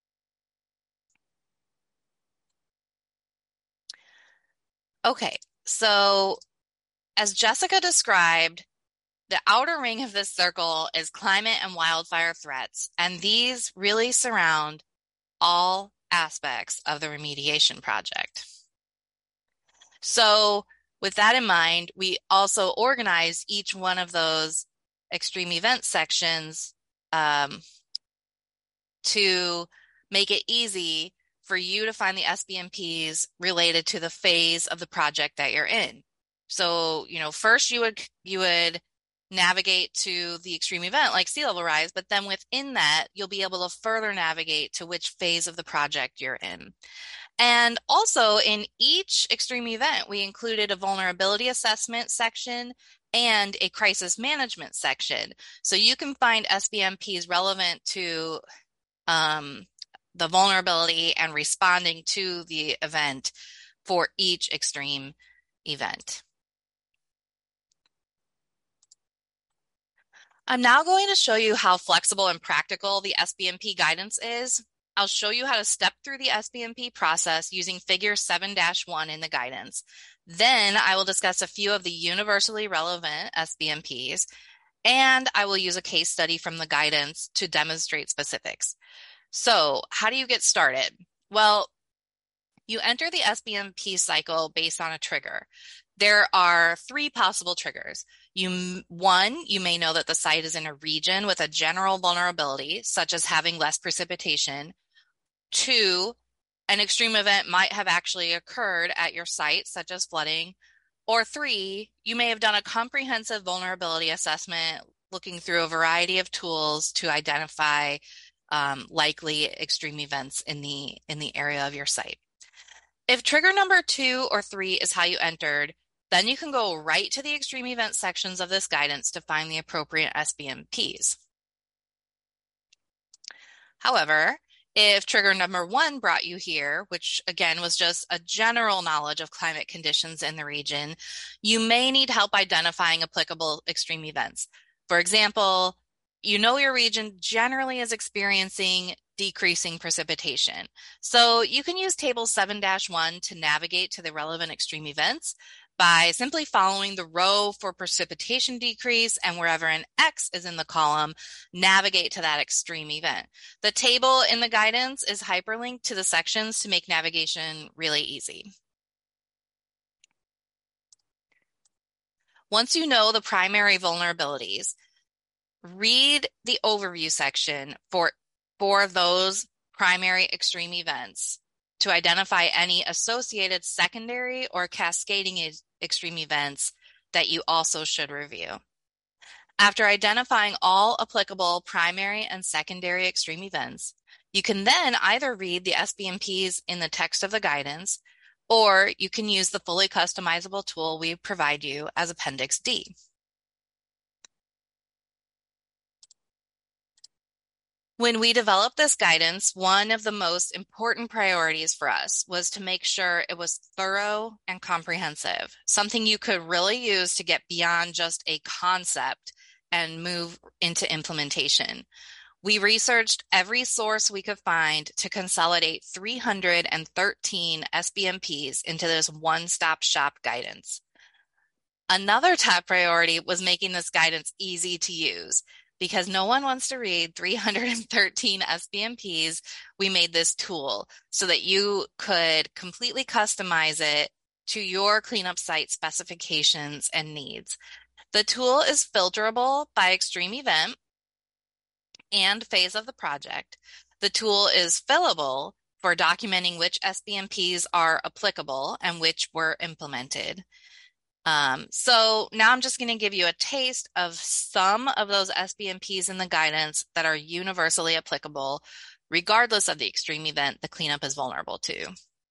Okay, so as Jessica described, the outer ring of this circle is climate and wildfire threats, and these really surround all aspects of the remediation project. So with that in mind, we also organize each one of those extreme event sections um, to make it easy for you to find the S B M Ps related to the phase of the project that you're in. So, you know, first you would you would navigate to the extreme event like sea level rise, but then within that, you'll be able to further navigate to which phase of the project you're in. And also in each extreme event, we included a vulnerability assessment section and a crisis management section. So you can find S B M Ps relevant to um, the vulnerability and responding to the event for each extreme event. I'm now going to show you how flexible and practical the S B M P guidance is. I'll show you how to step through the S B M P process using figure seven dash one in the guidance. Then I will discuss a few of the universally relevant S B M Ps, and I will use a case study from the guidance to demonstrate specifics. So how do you get started? Well, you enter the S B M P cycle based on a trigger. There are three possible triggers. You, one, you may know that the site is in a region with a general vulnerability, such as having less precipitation. Two, an extreme event might have actually occurred at your site, such as flooding. Or three, you may have done a comprehensive vulnerability assessment, looking through a variety of tools to identify um, likely extreme events in the, in the area of your site. If trigger number two or three is how you entered, then you can go right to the extreme event sections of this guidance to find the appropriate S B M Ps. However, If trigger number one brought you here, which again was just a general knowledge of climate conditions in the region, you may need help identifying applicable extreme events. For example, you know your region generally is experiencing decreasing precipitation. So you can use table seven dash one to navigate to the relevant extreme events by simply following the row for precipitation decrease, and wherever an X is in the column, navigate to that extreme event. The table in the guidance is hyperlinked to the sections to make navigation really easy. Once you know the primary vulnerabilities, read the overview section for, for those primary extreme events to identify any associated secondary or cascading extreme events that you also should review. After identifying all applicable primary and secondary extreme events, you can then either read the S B M Ps in the text of the guidance, or you can use the fully customizable tool we provide you as Appendix D. When we developed this guidance, one of the most important priorities for us was to make sure it was thorough and comprehensive, something you could really use to get beyond just a concept and move into implementation. We researched every source we could find to consolidate three hundred thirteen S B M Ps into this one-stop shop guidance. Another top priority was making this guidance easy to use. Because no one wants to read three hundred thirteen S B M Ps, we made this tool so that you could completely customize it to your cleanup site specifications and needs. The tool is filterable by extreme event and phase of the project. The tool is fillable for documenting which S B M Ps are applicable and which were implemented. Um, so now I'm just going to give you a taste of some of those S B M Ps in the guidance that are universally applicable, regardless of the extreme event the cleanup is vulnerable to.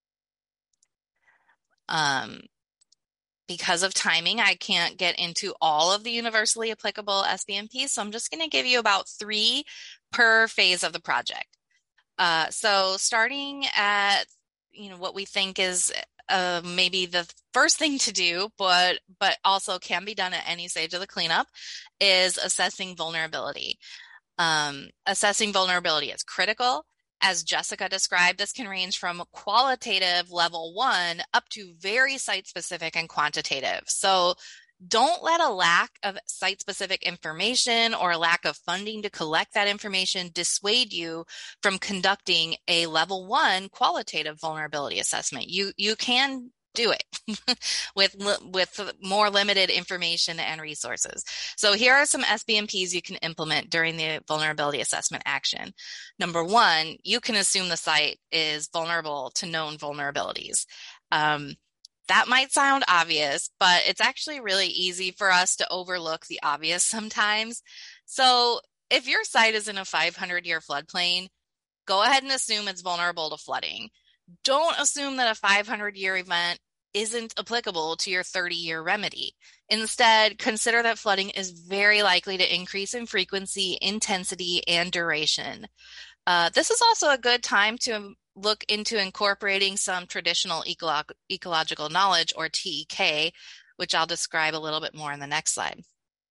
Um, because of timing, I can't get into all of the universally applicable S B M Ps, so I'm just going to give you about three per phase of the project. Uh, so starting at, you know, what we think is Uh, maybe the first thing to do, but but also can be done at any stage of the cleanup, is assessing vulnerability. Um, assessing vulnerability is critical. As Jessica described, this can range from qualitative level one up to very site-specific and quantitative. So don't let a lack of site-specific information or a lack of funding to collect that information dissuade you from conducting a level one qualitative vulnerability assessment. You, you can do it with, with more limited information and resources. So here are some S B M Ps you can implement during the vulnerability assessment action. Number one, you can assume the site is vulnerable to known vulnerabilities. Um, That might sound obvious, but it's actually really easy for us to overlook the obvious sometimes. So if your site is in a five hundred year floodplain, go ahead and assume it's vulnerable to flooding. Don't assume that a five hundred year event isn't applicable to your thirty year remedy. Instead, consider that flooding is very likely to increase in frequency, intensity, and duration. Uh, this is also a good time to look into incorporating some traditional eco ecological knowledge, or T E K, which I'll describe a little bit more in the next slide.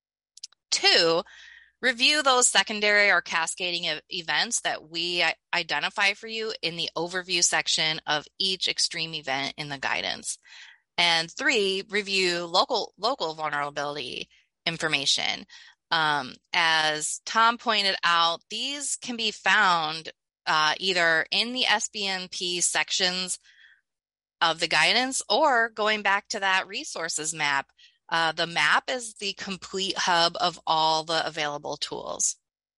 Two, review those secondary or cascading events that we identify for you in the overview section of each extreme event in the guidance. And three, review local, local vulnerability information. Um, as Tom pointed out, these can be found Uh, either in the S B M P sections of the guidance or going back to that resources map. Uh, the map is the complete hub of all the available tools.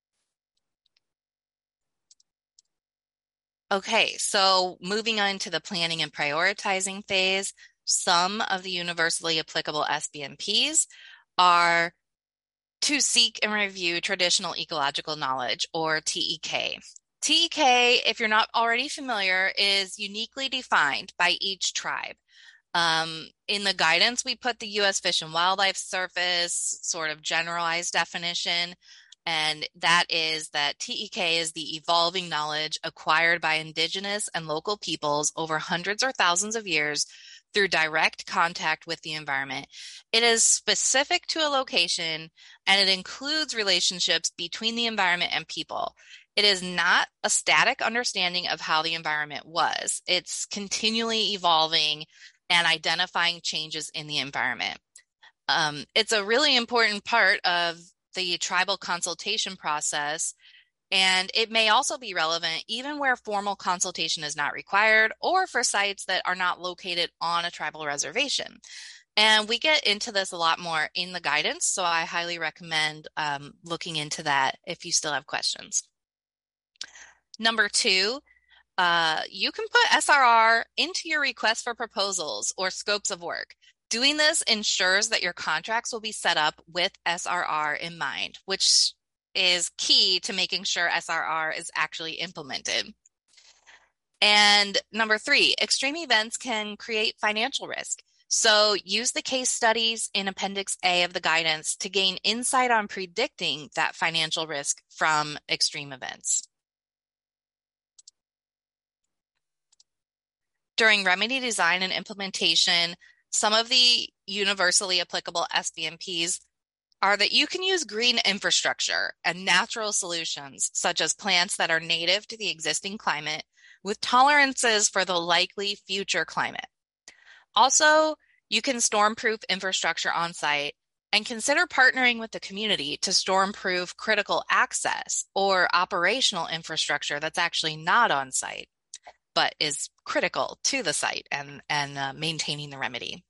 Okay, so moving on to the planning and prioritizing phase, some of the universally applicable S B M Ps are to seek and review traditional ecological knowledge, or T E K. T E K, if you're not already familiar, is uniquely defined by each tribe. Um, in the guidance, we put the U S Fish and Wildlife Service sort of generalized definition. And that is that T E K is the evolving knowledge acquired by indigenous and local peoples over hundreds or thousands of years through direct contact with the environment. It is specific to a location, and it includes relationships between the environment and people. It is not a static understanding of how the environment was. It's continually evolving and identifying changes in the environment. Um, it's a really important part of the tribal consultation process, and it may also be relevant even where formal consultation is not required or for sites that are not located on a tribal reservation. And we get into this a lot more in the guidance, so I highly recommend um, looking into that if you still have questions. Number two, uh, you can put S R R into your request for proposals or scopes of work. Doing this ensures that your contracts will be set up with S R R in mind, which is key to making sure S R R is actually implemented. And number three, extreme events can create financial risk. So use the case studies in Appendix A of the guidance to gain insight on predicting that financial risk from extreme events. During remedy design and implementation, some of the universally applicable S B M Ps are that you can use green infrastructure and natural solutions, such as plants that are native to the existing climate with tolerances for the likely future climate. Also, you can storm-proof infrastructure on site and consider partnering with the community to storm-proof critical access or operational infrastructure that's actually not on site, but is critical to the site and, and uh, maintaining the remedy.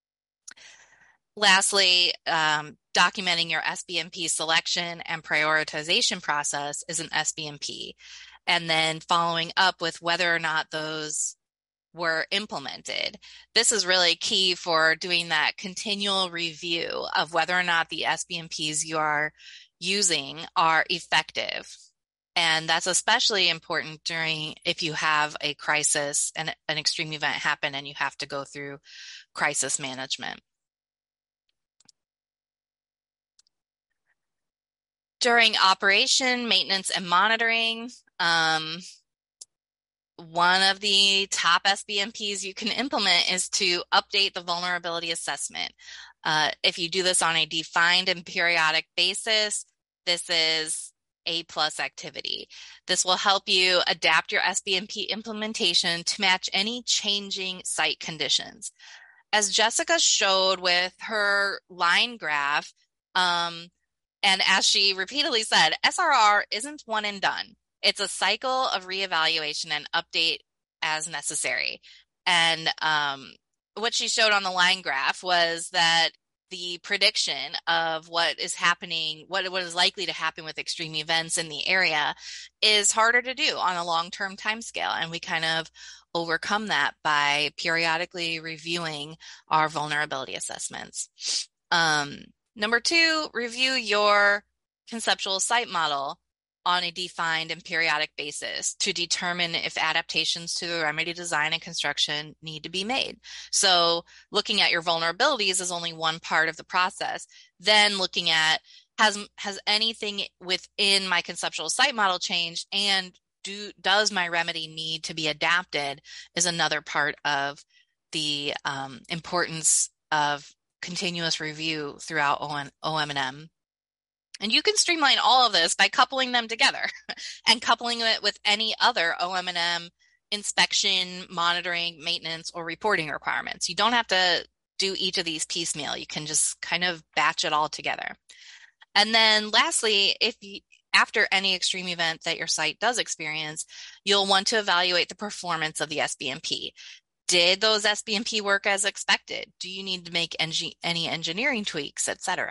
Lastly, um, documenting your S B M P selection and prioritization process is an S B M P, and then following up with whether or not those were implemented. This is really key for doing that continual review of whether or not the S B M Ps you are using are effective. And that's especially important during if you have a crisis and an extreme event happen and you have to go through crisis management. During operation, maintenance, and monitoring, um, one of the top S B M Ps you can implement is to update the vulnerability assessment. Uh, if you do this on a defined and periodic basis, this is A plus activity. This will help you adapt your S B M P implementation to match any changing site conditions. As Jessica showed with her line graph, um, and as she repeatedly said, S R R isn't one and done. It's a cycle of reevaluation and update as necessary. And um, what she showed on the line graph was that the prediction of what is happening, what, what is likely to happen with extreme events in the area is harder to do on a long-term timescale. And we kind of overcome that by periodically reviewing our vulnerability assessments. Um, number two, review your conceptual site model on a defined and periodic basis to determine if adaptations to the remedy design and construction need to be made. So looking at your vulnerabilities is only one part of the process. Then looking at has, has anything within my conceptual site model changed, and do does my remedy need to be adapted is another part of the um, importance of continuous review throughout O M and M. And you can streamline all of this by coupling them together and coupling it with any other O M and M inspection, monitoring, maintenance, or reporting requirements. You don't have to do each of these piecemeal. You can just kind of batch it all together. And then lastly, if you, after any extreme event that your site does experience, you'll want to evaluate the performance of the S B M P. Did those S B M P work as expected? Do you need to make engi- any engineering tweaks, et cetera?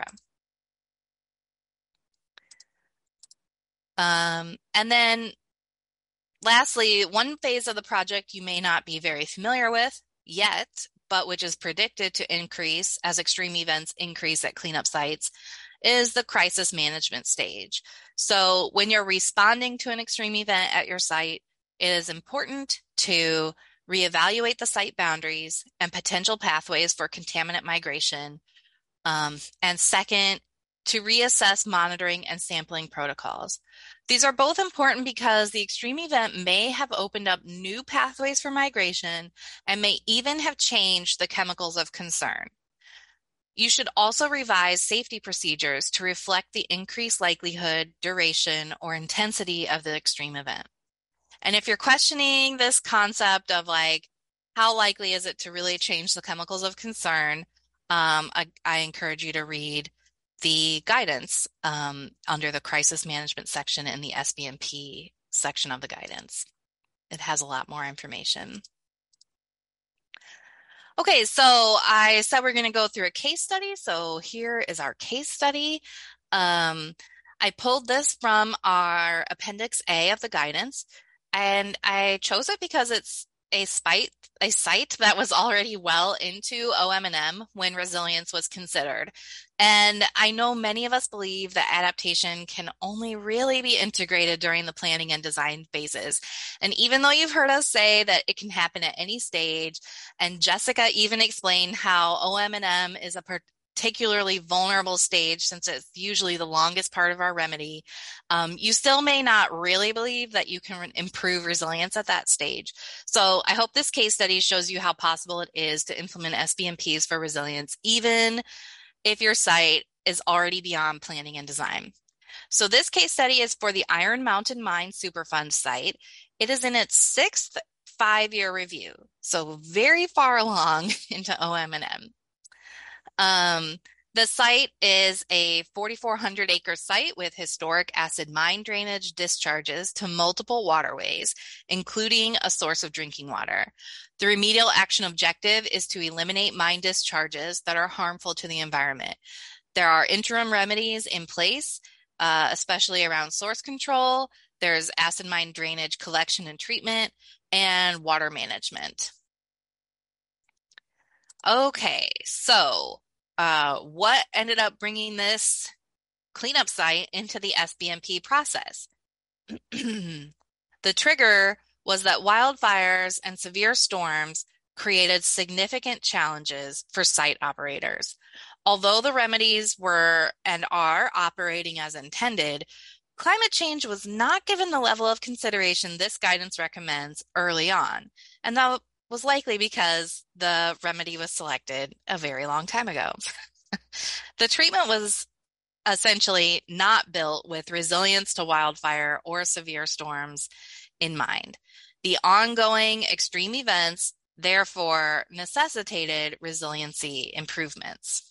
Um, and then lastly, one phase of the project you may not be very familiar with yet, but which is predicted to increase as extreme events increase at cleanup sites, is the crisis management stage. So when you're responding to an extreme event at your site, it is important to reevaluate the site boundaries and potential pathways for contaminant migration. Um, and second, to reassess monitoring and sampling protocols. These are both important because the extreme event may have opened up new pathways for migration and may even have changed the chemicals of concern. You should also revise safety procedures to reflect the increased likelihood, duration, or intensity of the extreme event. And if you're questioning this concept of like, how likely is it to really change the chemicals of concern, um, I, I encourage you to read the guidance um, under the crisis management section in the S B M P section of the guidance. It has a lot more information. Okay, so I said we're going to go through a case study. So here is our case study. Um, I pulled this from our Appendix A of the guidance, and I chose it because it's a site, a site that was already well into O M and M when resilience was considered. And I know many of us believe that adaptation can only really be integrated during the planning and design phases. And even though you've heard us say that it can happen at any stage, and Jessica even explained how O M and M is a particularly vulnerable stage since it's usually the longest part of our remedy, um, you still may not really believe that you can improve resilience at that stage. So I hope this case study shows you how possible it is to implement S B M Ps for resilience, even if your site is already beyond planning and design. So this case study is for the Iron Mountain Mine Superfund site. It is in its sixth five-year review, so very far along into O M and M. Um, the site is a forty-four hundred acre site with historic acid mine drainage discharges to multiple waterways, including a source of drinking water. The remedial action objective is to eliminate mine discharges that are harmful to the environment. There are interim remedies in place, uh, especially around source control. There's acid mine drainage collection and treatment, and water management. Okay, so uh, what ended up bringing this cleanup site into the S B M P process? The trigger was that wildfires and severe storms created significant challenges for site operators. Although the remedies were and are operating as intended, climate change was not given the level of consideration this guidance recommends early on. And that was likely because the remedy was selected a very long time ago. The treatment was essentially not built with resilience to wildfire or severe storms in mind. The ongoing extreme events, therefore, necessitated resiliency improvements.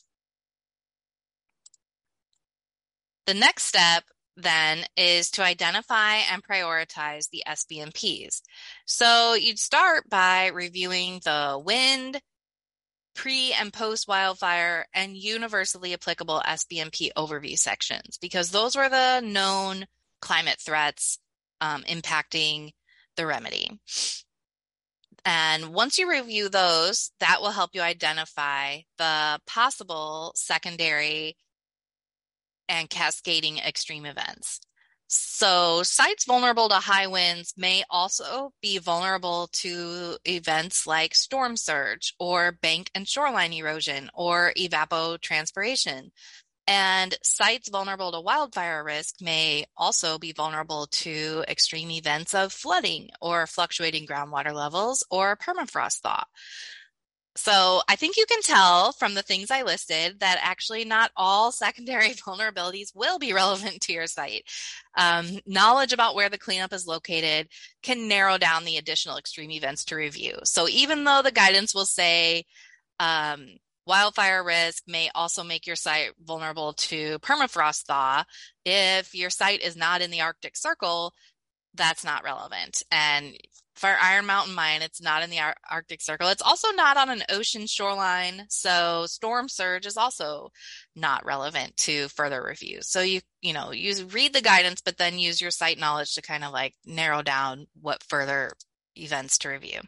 The next step then is to identify and prioritize the S B M Ps. So you'd start by reviewing the wind, pre and post wildfire, and universally applicable S B M P overview sections, because those were the known climate threats um, impacting the remedy. And once you review those, that will help you identify the possible secondary and cascading extreme events. So sites vulnerable to high winds may also be vulnerable to events like storm surge or bank and shoreline erosion or evapotranspiration. And sites vulnerable to wildfire risk may also be vulnerable to extreme events of flooding or fluctuating groundwater levels or permafrost thaw. So I think you can tell from the things I listed that actually not all secondary vulnerabilities will be relevant to your site. Um, knowledge about where the cleanup is located can narrow down the additional extreme events to review. So even though the guidance will say um, wildfire risk may also make your site vulnerable to permafrost thaw, if your site is not in the Arctic Circle, that's not relevant. And for Iron Mountain Mine, it's not in the Ar- Arctic Circle. It's also not on an ocean shoreline, so storm surge is also not relevant to further review. So you you know use read the guidance, but then use your site knowledge to kind of like narrow down what further events to review.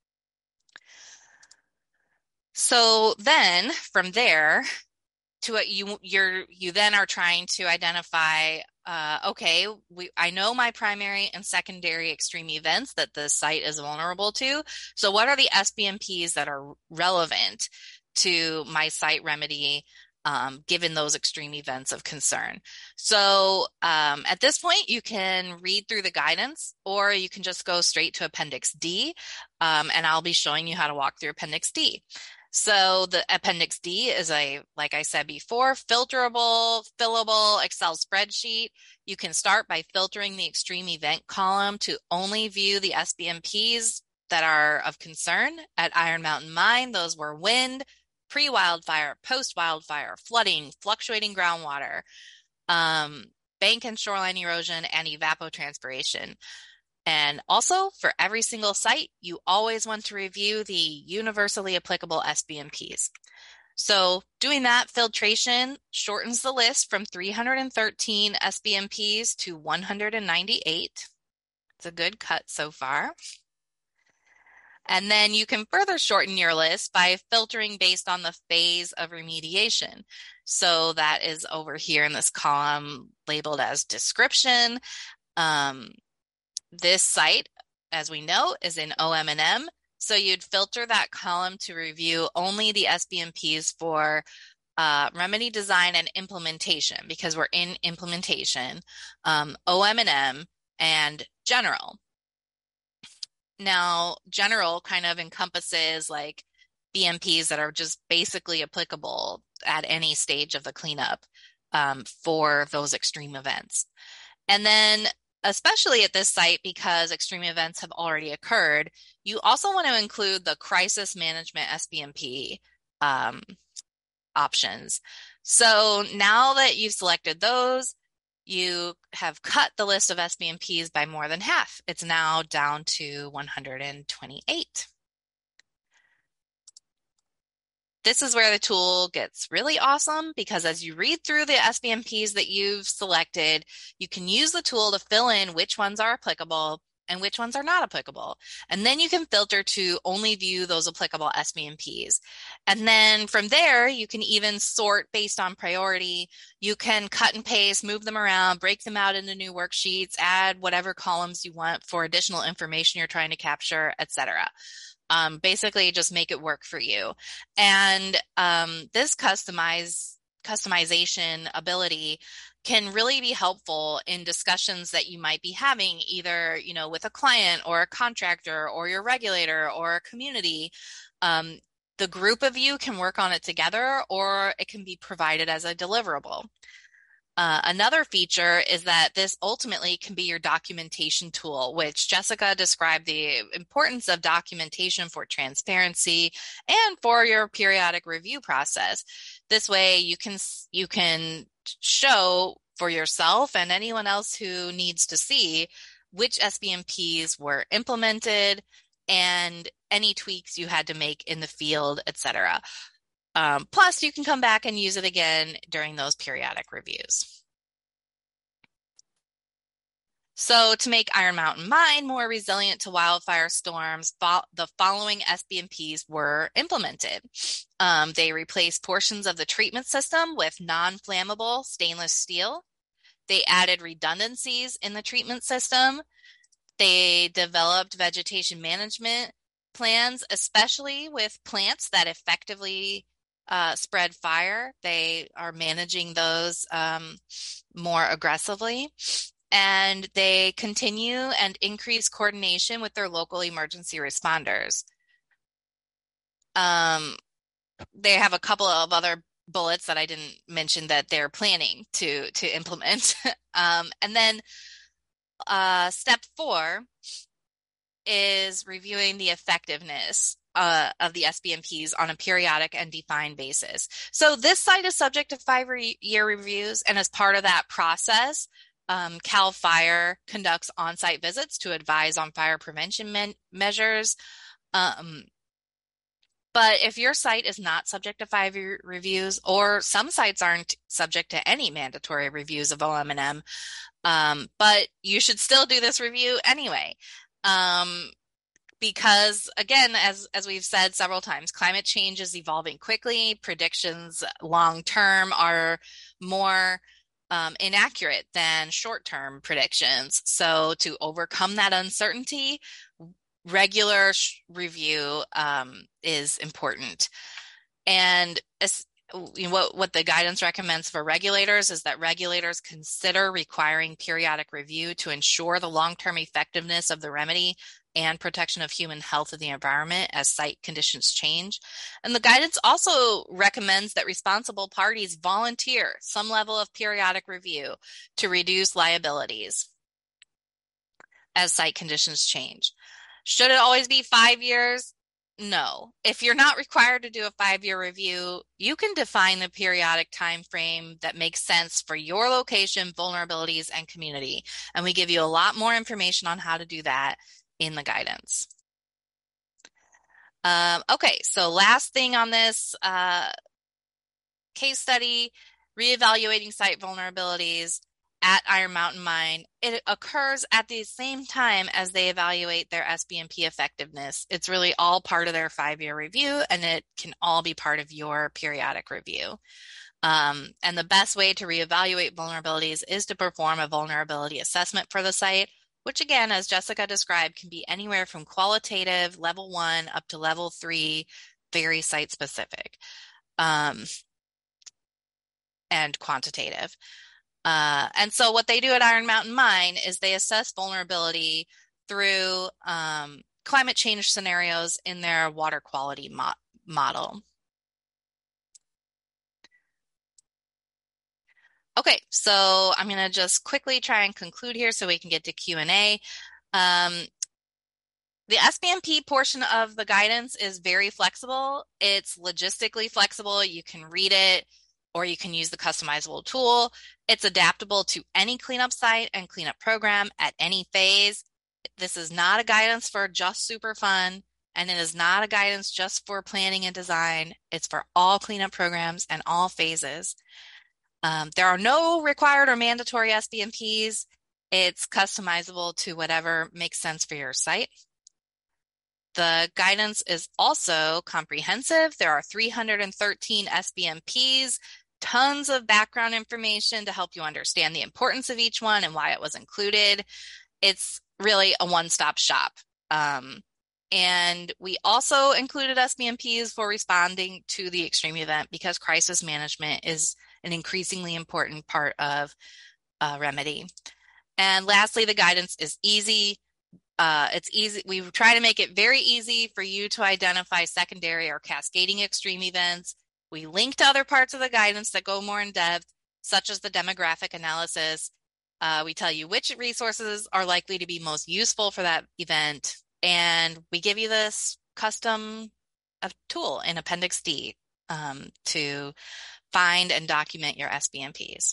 So then from there, to what you you're you then are trying to identify. Uh, okay, we, I know my primary and secondary extreme events that the site is vulnerable to. So what are the S B M Ps that are relevant to my site remedy um, given those extreme events of concern. So um, at this point, you can read through the guidance, or you can just go straight to Appendix D, um, and I'll be showing you how to walk through Appendix D. So the Appendix D is a, like I said before, filterable, fillable Excel spreadsheet. You can start by filtering the extreme event column to only view the S B M Ps that are of concern. At Iron Mountain Mine, those were wind, pre-wildfire, post-wildfire, flooding, fluctuating groundwater, um, bank and shoreline erosion, and evapotranspiration. And also, for every single site, you always want to review the universally applicable S B M Ps. So doing that filtration shortens the list from three hundred thirteen S B M Ps to one hundred ninety-eight. It's a good cut so far. And then you can further shorten your list by filtering based on the phase of remediation. So that is over here in this column labeled as description. Um, this site, as we know, is in O M and M. So you'd filter that column to review only the S B M Ps for uh, remedy design and implementation, because we're in implementation, um, O M and M, and general. Now, general kind of encompasses like B M Ps that are just basically applicable at any stage of the cleanup um, for those extreme events. And then, especially at this site, because extreme events have already occurred, you also want to include the crisis management S B M P um, options. So now that you've selected those, you have cut the list of S B M Ps by more than half. It's now down to one hundred twenty-eight. This is where the tool gets really awesome, because as you read through the S B M Ps that you've selected, you can use the tool to fill in which ones are applicable and which ones are not applicable. And then you can filter to only view those applicable S B M Ps. And then from there, you can even sort based on priority. You can cut and paste, move them around, break them out into new worksheets, add whatever columns you want for additional information you're trying to capture, et cetera. Um, basically, just make it work for you. And um, this customize customization ability can really be helpful in discussions that you might be having, either, you know, with a client or a contractor or your regulator or a community. Um, the group of you can work on it together, or it can be provided as a deliverable. Uh, another feature is that this ultimately can be your documentation tool, which Jessica described the importance of documentation for transparency and for your periodic review process. This way you can, you can show for yourself and anyone else who needs to see which S B M Ps were implemented and any tweaks you had to make in the field, et cetera. Um, plus, you can come back and use it again during those periodic reviews. So to make Iron Mountain Mine more resilient to wildfire storms, fo- the following S B M Ps were implemented. Um, they replaced portions of the treatment system with non-flammable stainless steel. They added redundancies in the treatment system. They developed vegetation management plans, especially with plants that effectively Uh, spread fire. They are managing those um, more aggressively. And they continue and increase coordination with their local emergency responders. Um, they have a couple of other bullets that I didn't mention that they're planning to, to implement. um, and then uh, step four is reviewing the effectiveness Uh, of the S B M Ps on a periodic and defined basis. So this site is subject to five-year reviews, and as part of that process, um, CAL FIRE conducts on-site visits to advise on fire prevention me- measures. Um, but if your site is not subject to five-year reviews, or some sites aren't subject to any mandatory reviews of O M and M, um, but you should still do this review anyway. Um, Because again, as, as we've said several times, climate change is evolving quickly. Predictions long-term are more um, inaccurate than short-term predictions. So to overcome that uncertainty, regular sh- review um, is important. And as, what, what the guidance recommends for regulators is that regulators consider requiring periodic review to ensure the long-term effectiveness of the remedy and protection of human health and the environment as site conditions change. And the guidance also recommends that responsible parties volunteer some level of periodic review to reduce liabilities as site conditions change. Should it always be five years? No. If you're not required to do a five-year review, you can define the periodic time frame that makes sense for your location, vulnerabilities, and community. And we give you a lot more information on how to do that in the guidance. Um, okay, so last thing on this uh, case study, reevaluating site vulnerabilities at Iron Mountain Mine. It occurs at the same time as they evaluate their S B M P effectiveness. It's really all part of their five-year review, and it can all be part of your periodic review. Um, and the best way to reevaluate vulnerabilities is to perform a vulnerability assessment for the site, which again, as Jessica described, can be anywhere from qualitative, level one, up to level three, very site specific, um, and quantitative. Uh, and so what they do at Iron Mountain Mine is they assess vulnerability through um, climate change scenarios in their water quality mo- model. Okay, so I'm going to just quickly try and conclude here so we can get to Q and A. Um, the S B M P portion of the guidance is very flexible. It's logistically flexible. You can read it, or you can use the customizable tool. It's adaptable to any cleanup site and cleanup program at any phase. This is not a guidance for just super fun, and it is not a guidance just for planning and design. It's for all cleanup programs and all phases. Um, there are no required or mandatory S B M Ps. It's customizable to whatever makes sense for your site. The guidance is also comprehensive. There are three hundred thirteen S B M Ps, tons of background information to help you understand the importance of each one and why it was included. It's really a one-stop shop. Um, and we also included S B M Ps for responding to the extreme event because crisis management is an increasingly important part of uh, remedy. And lastly, the guidance is easy. Uh, it's easy. We try to make it very easy for you to identify secondary or cascading extreme events. We link to other parts of the guidance that go more in depth, such as the demographic analysis. Uh, we tell you which resources are likely to be most useful for that event. And we give you this custom uh, tool in Appendix D um, to find and document your S B M Ps.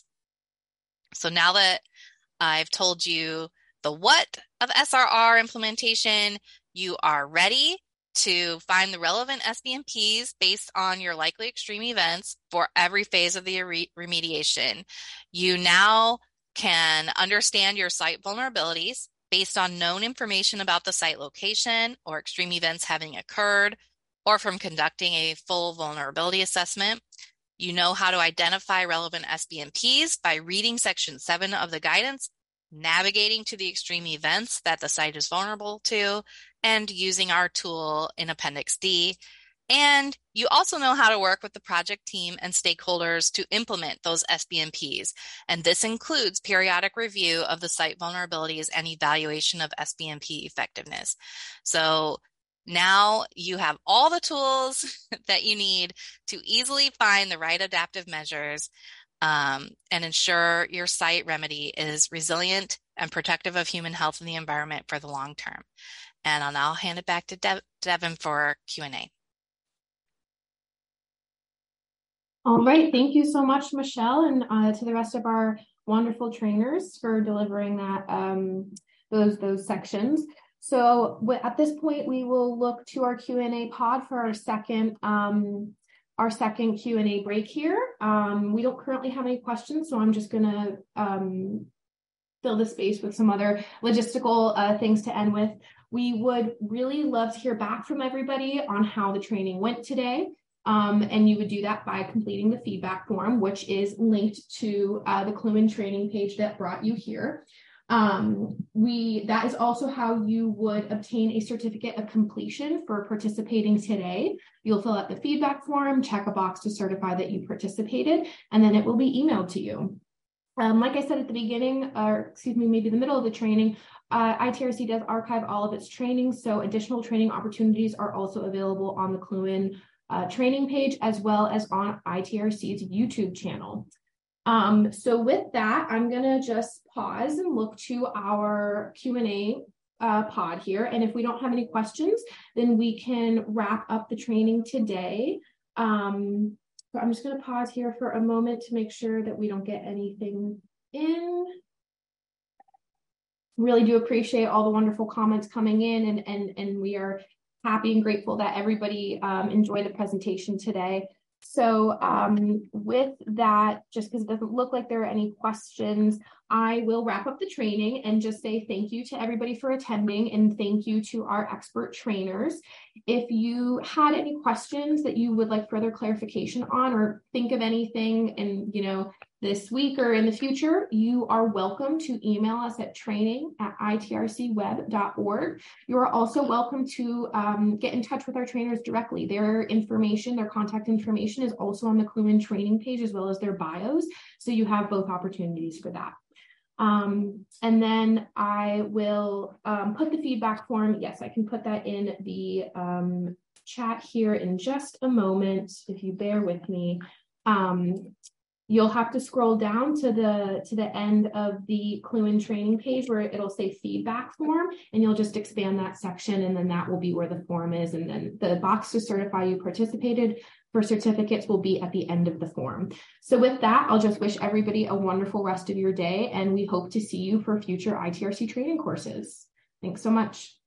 So now that I've told you the what of S R R implementation, you are ready to find the relevant S B M Ps based on your likely extreme events for every phase of the re- remediation. You now can understand your site vulnerabilities based on known information about the site location or extreme events having occurred, or from conducting a full vulnerability assessment. You know how to identify relevant S B M Ps by reading section seven of the guidance, navigating to the extreme events that the site is vulnerable to, and using our tool in Appendix D. And you also know how to work with the project team and stakeholders to implement those S B M Ps. And this includes periodic review of the site vulnerabilities and evaluation of S B M P effectiveness. So now you have all the tools that you need to easily find the right adaptive measures um, and ensure your site remedy is resilient and protective of human health and the environment for the long term. And I'll now hand it back to De- Devin for Q and A. All right, thank you so much, Michelle, and uh, to the rest of our wonderful trainers for delivering that um, those those sections. So at this point, we will look to our Q and A pod for our second um, our second Q and A break here. Um, we don't currently have any questions, so I'm just going to um, fill the space with some other logistical uh, things to end with. We would really love to hear back from everybody on how the training went today. Um, and you would do that by completing the feedback form, which is linked to uh, the Kluin training page that brought you here. Um, we that is also how you would obtain a certificate of completion for participating today. You'll fill out the feedback form, check a box to certify that you participated, and then it will be emailed to you. Um, like I said at the beginning, or excuse me, maybe the middle of the training, uh, I T R C does archive all of its training, so additional training opportunities are also available on the Cluin uh, training page, as well as on I T R C's YouTube channel. Um, so with that, I'm gonna just pause and look to our Q and A uh, pod here. And if we don't have any questions, then we can wrap up the training today. Um, so I'm just gonna pause here for a moment to make sure that we don't get anything in. Really do appreciate all the wonderful comments coming in, and, and, and we are happy and grateful that everybody um, enjoyed the presentation today. So um, with that, just because it doesn't look like there are any questions, I will wrap up the training and just say thank you to everybody for attending, and thank you to our expert trainers. If you had any questions that you would like further clarification on, or think of anything and, you know, this week or in the future, you are welcome to email us at training at I T R C web dot org. You are also welcome to um, get in touch with our trainers directly. Their information, their contact information is also on the Cluin training page, as well as their bios. So you have both opportunities for that. Um, and then I will um, put the feedback form. Yes, I can put that in the um, chat here in just a moment, if you bear with me. Um, You'll have to scroll down to the to the end of the Cluin training page where it'll say feedback form, and you'll just expand that section, and then that will be where the form is. And then the box to certify you participated for certificates will be at the end of the form. So with that, I'll just wish everybody a wonderful rest of your day, and we hope to see you for future I T R C training courses. Thanks so much.